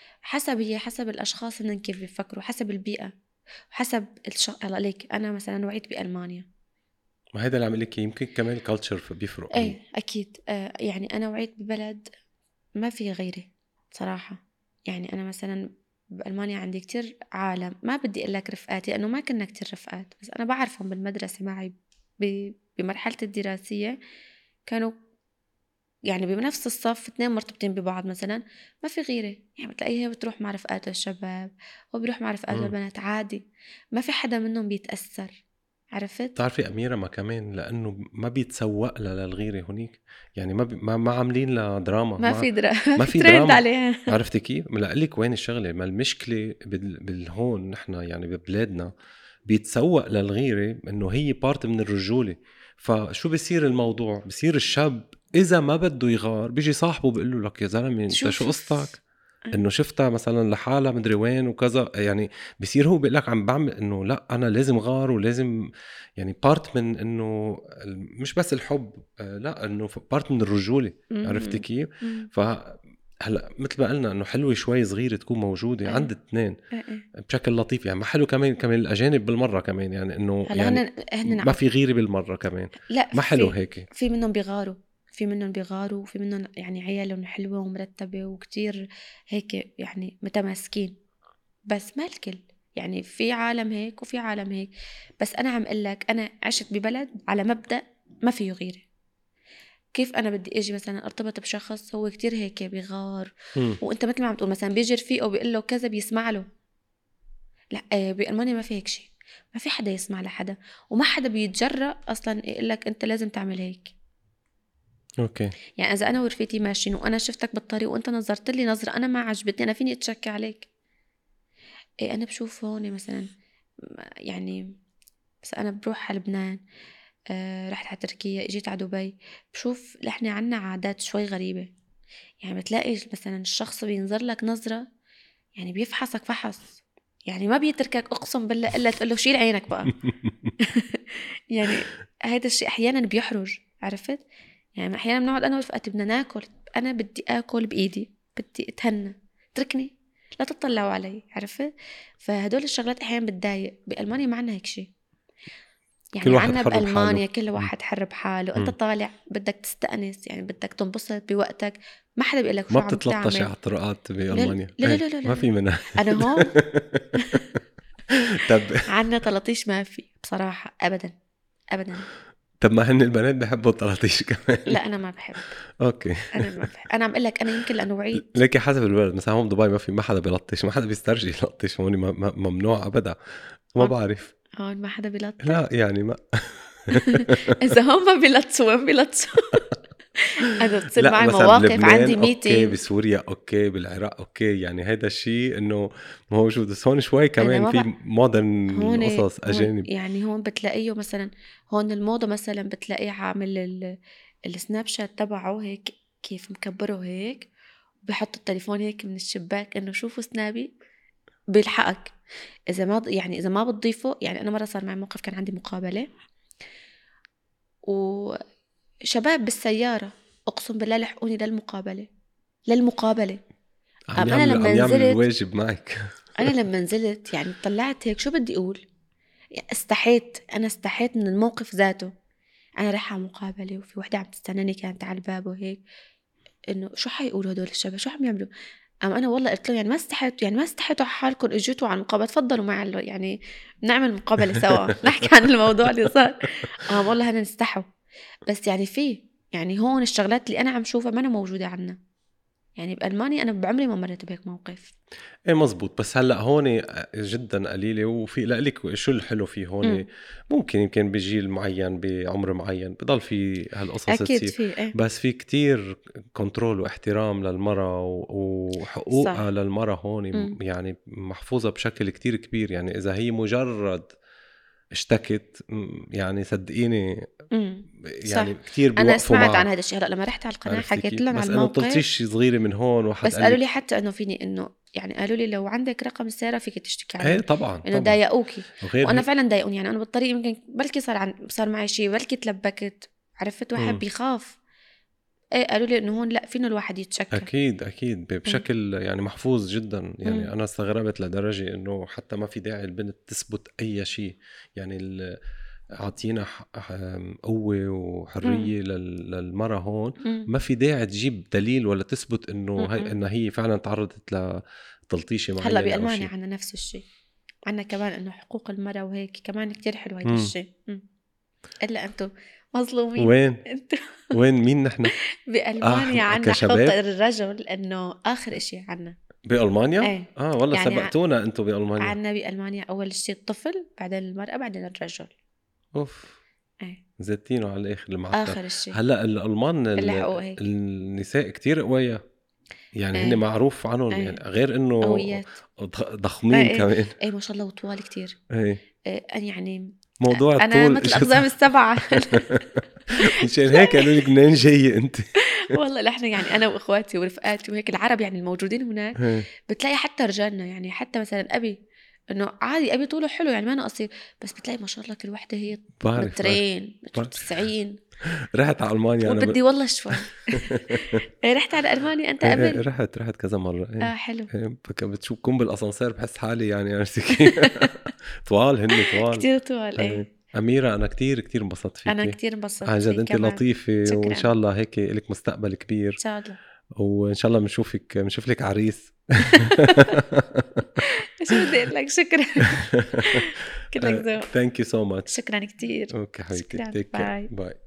[SPEAKER 3] حسب الأشخاص إنهم كيف بيفكروا، حسب البيئة، حسب هلا ليك أنا مثلا وعيت بألمانيا.
[SPEAKER 2] ما هيدا اللي عم لك يمكن كمان الكالتشر بيفرق.
[SPEAKER 3] ايه اكيد. يعني انا وعيت ببلد ما في غيري صراحة. يعني انا مثلا بألمانيا عندي كتير عالم، ما بدي اقول لك رفقاتي لانه ما كنا كتير رفقات، بس انا بعرفهم بالمدرسة معي بمرحلة الدراسية، كانوا يعني بنفس الصف 2 مرتبطين ببعض مثلا، ما في غيرة. يعني بتلاقيها بتروح مع رفقاتها الشباب وبروح مع رفقاتها البنات عادي، ما في حدا منهم بيتأثر. عرفت؟
[SPEAKER 2] بتعرفي أميرة ما كمان لأنه ما بيتسوق لها للغيرة هونيك. يعني ما عاملين لها دراما.
[SPEAKER 3] ما في
[SPEAKER 2] ما
[SPEAKER 3] في
[SPEAKER 2] في
[SPEAKER 3] ترند
[SPEAKER 2] دراما.
[SPEAKER 3] عليها.
[SPEAKER 2] عرفتي كيف؟ لأقلك وين الشغلة. ما المشكلة بالهون نحن يعني ببلادنا بيتسوق للغيرة إنه هي بارت من الرجولة. فشو بيصير الموضوع؟ بيصير الشاب إذا ما بده يغار بيجي صاحبه بيقول له لك يا زلمة أنت شو قصتك؟ انه شفتها مثلا لحالها مدري وين وكذا، يعني بصير هو بيقول لك عم بعمل انه لا انا لازم غار ولازم يعني بارت من انه مش بس الحب، لا انه بارت من الرجوله. عرفتي كيف؟ هلا مثل ما قلنا انه حلوه شوي صغيره تكون موجوده عند اثنين بشكل لطيف، يعني ما حلو كمان الاجانب بالمره كمان، يعني انه يعني ما في غيره بالمره كمان،
[SPEAKER 3] لا
[SPEAKER 2] ما حلو هيك.
[SPEAKER 3] في منهم بيغاروا، في منهم يعني عيالهم حلوه ومرتبه وكتير هيك يعني متماسكين، بس ما الكل، يعني في عالم هيك وفي عالم هيك. بس انا عم اقول لك انا عشت ببلد على مبدأ ما فيه غيره. كيف انا بدي اجي مثلا ارتبط بشخص هو كتير هيك بيغار وانت مثل ما عم تقول مثلا بيجي رفيقه او بيقول له كذا بيسمع له؟ لا، بألمانيا ما في هيك شيء، ما في حدا يسمع لحدا، وما حدا بيتجرأ اصلا يقول لك انت لازم تعمل هيك.
[SPEAKER 2] اوكي،
[SPEAKER 3] يعني اذا انا ورفيقتي ماشيين وانا شفتك بالطريق وانت نظرت لي نظره انا ما عجبتني، انا فيني اتشكى عليك. انا بشوف هون مثلا يعني، بس انا بروح على لبنان، رحت على تركيا، اجيت على دبي، بشوف نحن عنا عادات شوي غريبة. يعني بتلاقي مثلا الشخص بينظر لك نظرة يعني بيفحصك فحص، يعني ما بيتركك اقسم بالله الا تقول له شيل عينك بقى. يعني هذا الشيء احيانا بيحرج، عرفت؟ يعني احيانا بنقعد انا ورفقاتي بدنا ناكل، انا بدي اكل بايدي، بدي اتهنى، اتركني لا تطلعوا علي، عرفت؟ فهدول الشغلات احيانا بتضايق. بألمانيا ما عنا هيك شيء، يعني
[SPEAKER 2] كل واحد
[SPEAKER 3] عنا
[SPEAKER 2] حر
[SPEAKER 3] بألمانيا
[SPEAKER 2] بحاله.
[SPEAKER 3] كل واحد حر بحاله. انت طالع بدك تستأنس، يعني بدك تنبسط بوقتك، ما حدا بيقول لك
[SPEAKER 2] ما
[SPEAKER 3] شو عم
[SPEAKER 2] بتتلطش على
[SPEAKER 3] تعمل.
[SPEAKER 2] الطرقات
[SPEAKER 3] لا
[SPEAKER 2] بألمانيا؟
[SPEAKER 3] لا لا لا لا,
[SPEAKER 2] ما
[SPEAKER 3] لا.
[SPEAKER 2] في منها.
[SPEAKER 3] انا هون
[SPEAKER 2] طب
[SPEAKER 3] عنا تلطيش ما في بصراحة ابدا ابدا.
[SPEAKER 2] طب ما هن البنات بحبوا الطراطيش كمان.
[SPEAKER 3] لا انا ما بحب.
[SPEAKER 2] اوكي،
[SPEAKER 3] انا ما بحب، انا عم اقول لك انا يمكن لانه وعيت.
[SPEAKER 2] ليكي حسب البلد، مثلا هون بدبي ما حدا بيلطش، ما حدا بيسترجي يلطش هون، ممنوع ابدا. ما
[SPEAKER 3] هون
[SPEAKER 2] بعرف،
[SPEAKER 3] هون ما حدا بيلطش.
[SPEAKER 2] لا يعني ما
[SPEAKER 3] اذا هم ما بيلطسوا وين بيلطسوا؟ انا بتصير
[SPEAKER 2] لا
[SPEAKER 3] معي
[SPEAKER 2] مثلا
[SPEAKER 3] مواقف،
[SPEAKER 2] بلبنان
[SPEAKER 3] عندي
[SPEAKER 2] اوكي،
[SPEAKER 3] ميتينج.
[SPEAKER 2] بسوريا اوكي، بالعراق اوكي، يعني هذا الشيء انه موجود. بس هون شوي
[SPEAKER 3] انا
[SPEAKER 2] كمان
[SPEAKER 3] ما
[SPEAKER 2] في
[SPEAKER 3] بقى
[SPEAKER 2] مودرن
[SPEAKER 3] هون
[SPEAKER 2] قصص اجانب.
[SPEAKER 3] يعني هون بتلاقيه مثلا، هون الموضة مثلا بتلاقيه عامل السناب شات تبعه هيك كيف مكبره هيك، بحط التليفون هيك من الشباك انه شوفوا سنابي، بيلحقك. اذا ما يعني اذا ما بتضيفه، يعني انا مرة صار معي موقف، كان عندي مقابلة وشباب بالسيارة اقسم بالله لحقوني للمقابلة. انا لما
[SPEAKER 2] عم يعمل
[SPEAKER 3] نزلت،
[SPEAKER 2] الواجب معك.
[SPEAKER 3] يعني طلعت هيك شو بدي اقول، استحيت من الموقف ذاته. انا رايحه على مقابله وفي وحده عم تستناني كانت على الباب وهيك، انه شو حيقولوا هدول الشباب، شو عم يعملوا. انا والله قلت له يعني ما استحيتوا على حالكم اجيتوا على المقابله، تفضلوا معي يعني نعمل مقابله سوا نحكي عن الموضوع اللي صار. والله هن نستحوا. بس يعني يعني هون الشغلات اللي انا عم شوفها ما أنا موجوده عنا. يعني بألمانيا انا بعمري ما مريت بهيك موقف.
[SPEAKER 2] ايه مزبوط، بس هلا هون جدا قليله. وفي لك شو الحلو فيه هون، ممكن يمكن بجيل معين بعمر معين بضل في هالقصص
[SPEAKER 3] اكيد
[SPEAKER 2] تصير،
[SPEAKER 3] في
[SPEAKER 2] بس في كتير كنترول واحترام للمرأة وحقوقها
[SPEAKER 3] صح.
[SPEAKER 2] للمرأة هون يعني محفوظة بشكل كتير كبير. يعني إذا هي مجرد اشتكت يعني صدقيني
[SPEAKER 3] صح.
[SPEAKER 2] يعني كتير
[SPEAKER 3] انا
[SPEAKER 2] بيوقفوا
[SPEAKER 3] سمعت عن
[SPEAKER 2] معها.
[SPEAKER 3] هذا الشيء، هلا لما رحت على القناه
[SPEAKER 2] عرفتي
[SPEAKER 3] حكيت
[SPEAKER 2] كيف؟
[SPEAKER 3] لهم عن
[SPEAKER 2] بس انه
[SPEAKER 3] الموقف.
[SPEAKER 2] بتلطيش صغيرة من هون واحد
[SPEAKER 3] بس
[SPEAKER 2] قال
[SPEAKER 3] قالوا لي
[SPEAKER 2] لك
[SPEAKER 3] حتى انه فيني انه يعني قالوا لي لو عندك رقم السياره فيك تشتكي
[SPEAKER 2] ايه
[SPEAKER 3] عليهم،
[SPEAKER 2] طبعا
[SPEAKER 3] انه
[SPEAKER 2] طبعا.
[SPEAKER 3] ضايقوكي.
[SPEAKER 2] وغير
[SPEAKER 3] وانا
[SPEAKER 2] هيك
[SPEAKER 3] فعلا ضايقوني، يعني انا بالطريق يمكن بلكي صار معي شيء، بلكي تلبكت، عرفت واحد بيخاف. ايه قالوا لي انه هون لا فينا الواحد يتشكى.
[SPEAKER 2] أكيد بشكل يعني محفوظ جدا. يعني
[SPEAKER 3] مم.
[SPEAKER 2] أنا استغربت لدرجة إنه حتى ما في داعي البنت تثبت أي شيء. يعني عاطينا قوة وحرية للمرأة هون،
[SPEAKER 3] مم.
[SPEAKER 2] ما في داعي تجيب دليل ولا تثبت إنه
[SPEAKER 3] مم.
[SPEAKER 2] إنها هي فعلا تعرضت لتلطيشة
[SPEAKER 3] هلا
[SPEAKER 2] معينة أو
[SPEAKER 3] بألمانيا
[SPEAKER 2] شيء.
[SPEAKER 3] عنا نفس الشيء، عنا كمان انه حقوق المرأة وهيك كمان كتير حلو هيدا الشيء. الا انتم مظلومين
[SPEAKER 2] وين
[SPEAKER 3] انتم.
[SPEAKER 2] مين نحن؟
[SPEAKER 3] بألمانيا عنا حقوق
[SPEAKER 2] كشباب
[SPEAKER 3] الرجل انه اخر اشي عنا.
[SPEAKER 2] بألمانيا؟
[SPEAKER 3] ايه
[SPEAKER 2] والله
[SPEAKER 3] يعني
[SPEAKER 2] سبقتونا أنتوا بألمانيا.
[SPEAKER 3] عنا بألمانيا اول شيء الطفل، بعدين المرأة، بعدين الرجل.
[SPEAKER 2] أوف،
[SPEAKER 3] ايه
[SPEAKER 2] زيتينه على الاخر المعتر.
[SPEAKER 3] اخر شيء
[SPEAKER 2] هلا الالمان
[SPEAKER 3] اللي حقوق هيك.
[SPEAKER 2] النساء كتير قوية، يعني هن
[SPEAKER 3] ايه
[SPEAKER 2] معروف عنهم، يعني
[SPEAKER 3] ايه
[SPEAKER 2] غير انه
[SPEAKER 3] قويات.
[SPEAKER 2] ضخمين
[SPEAKER 3] ايه
[SPEAKER 2] كمان.
[SPEAKER 3] ايه ما شاء الله وطوال كتير.
[SPEAKER 2] ايه
[SPEAKER 3] يعني
[SPEAKER 2] موضوع
[SPEAKER 3] انا
[SPEAKER 2] الطول
[SPEAKER 3] مثل اقزام السبعه.
[SPEAKER 2] مشان هيك قالوا لك منين جاي انت؟
[SPEAKER 3] والله نحن يعني انا واخواتي ورفقاتي وهيك العرب يعني الموجودين هناك بتلاقي حتى رجالنا يعني حتى مثلا ابي انه عادي ابي طوله حلو يعني ما انا قصير بس بتلاقي ما شاء الله كل وحده هي مترين متر 90.
[SPEAKER 2] رحت على المانيا انا
[SPEAKER 3] بدي والله شوي. رحت على المانيا انت قبل؟
[SPEAKER 2] رحت كذا مره.
[SPEAKER 3] حلو.
[SPEAKER 2] بتشوف كون بالاسانسير بحس حالي يعني طوال هن طوال
[SPEAKER 3] كتير طوال.
[SPEAKER 2] أميرة أنا كتير انبسطت فيك.
[SPEAKER 3] أنا كتير انبسطت
[SPEAKER 2] عن جد أنت لطيفة وإن شاء الله هيك لك مستقبل كبير
[SPEAKER 3] إن شاء الله
[SPEAKER 2] وإن شاء الله بنشوف لك عريس.
[SPEAKER 3] شو بدي أقول لك شكرا. كلك ذوق.
[SPEAKER 2] Thank you so much.
[SPEAKER 3] شكرا كتير.
[SPEAKER 2] أوكي حبيبتي.
[SPEAKER 3] باي.
[SPEAKER 2] باي.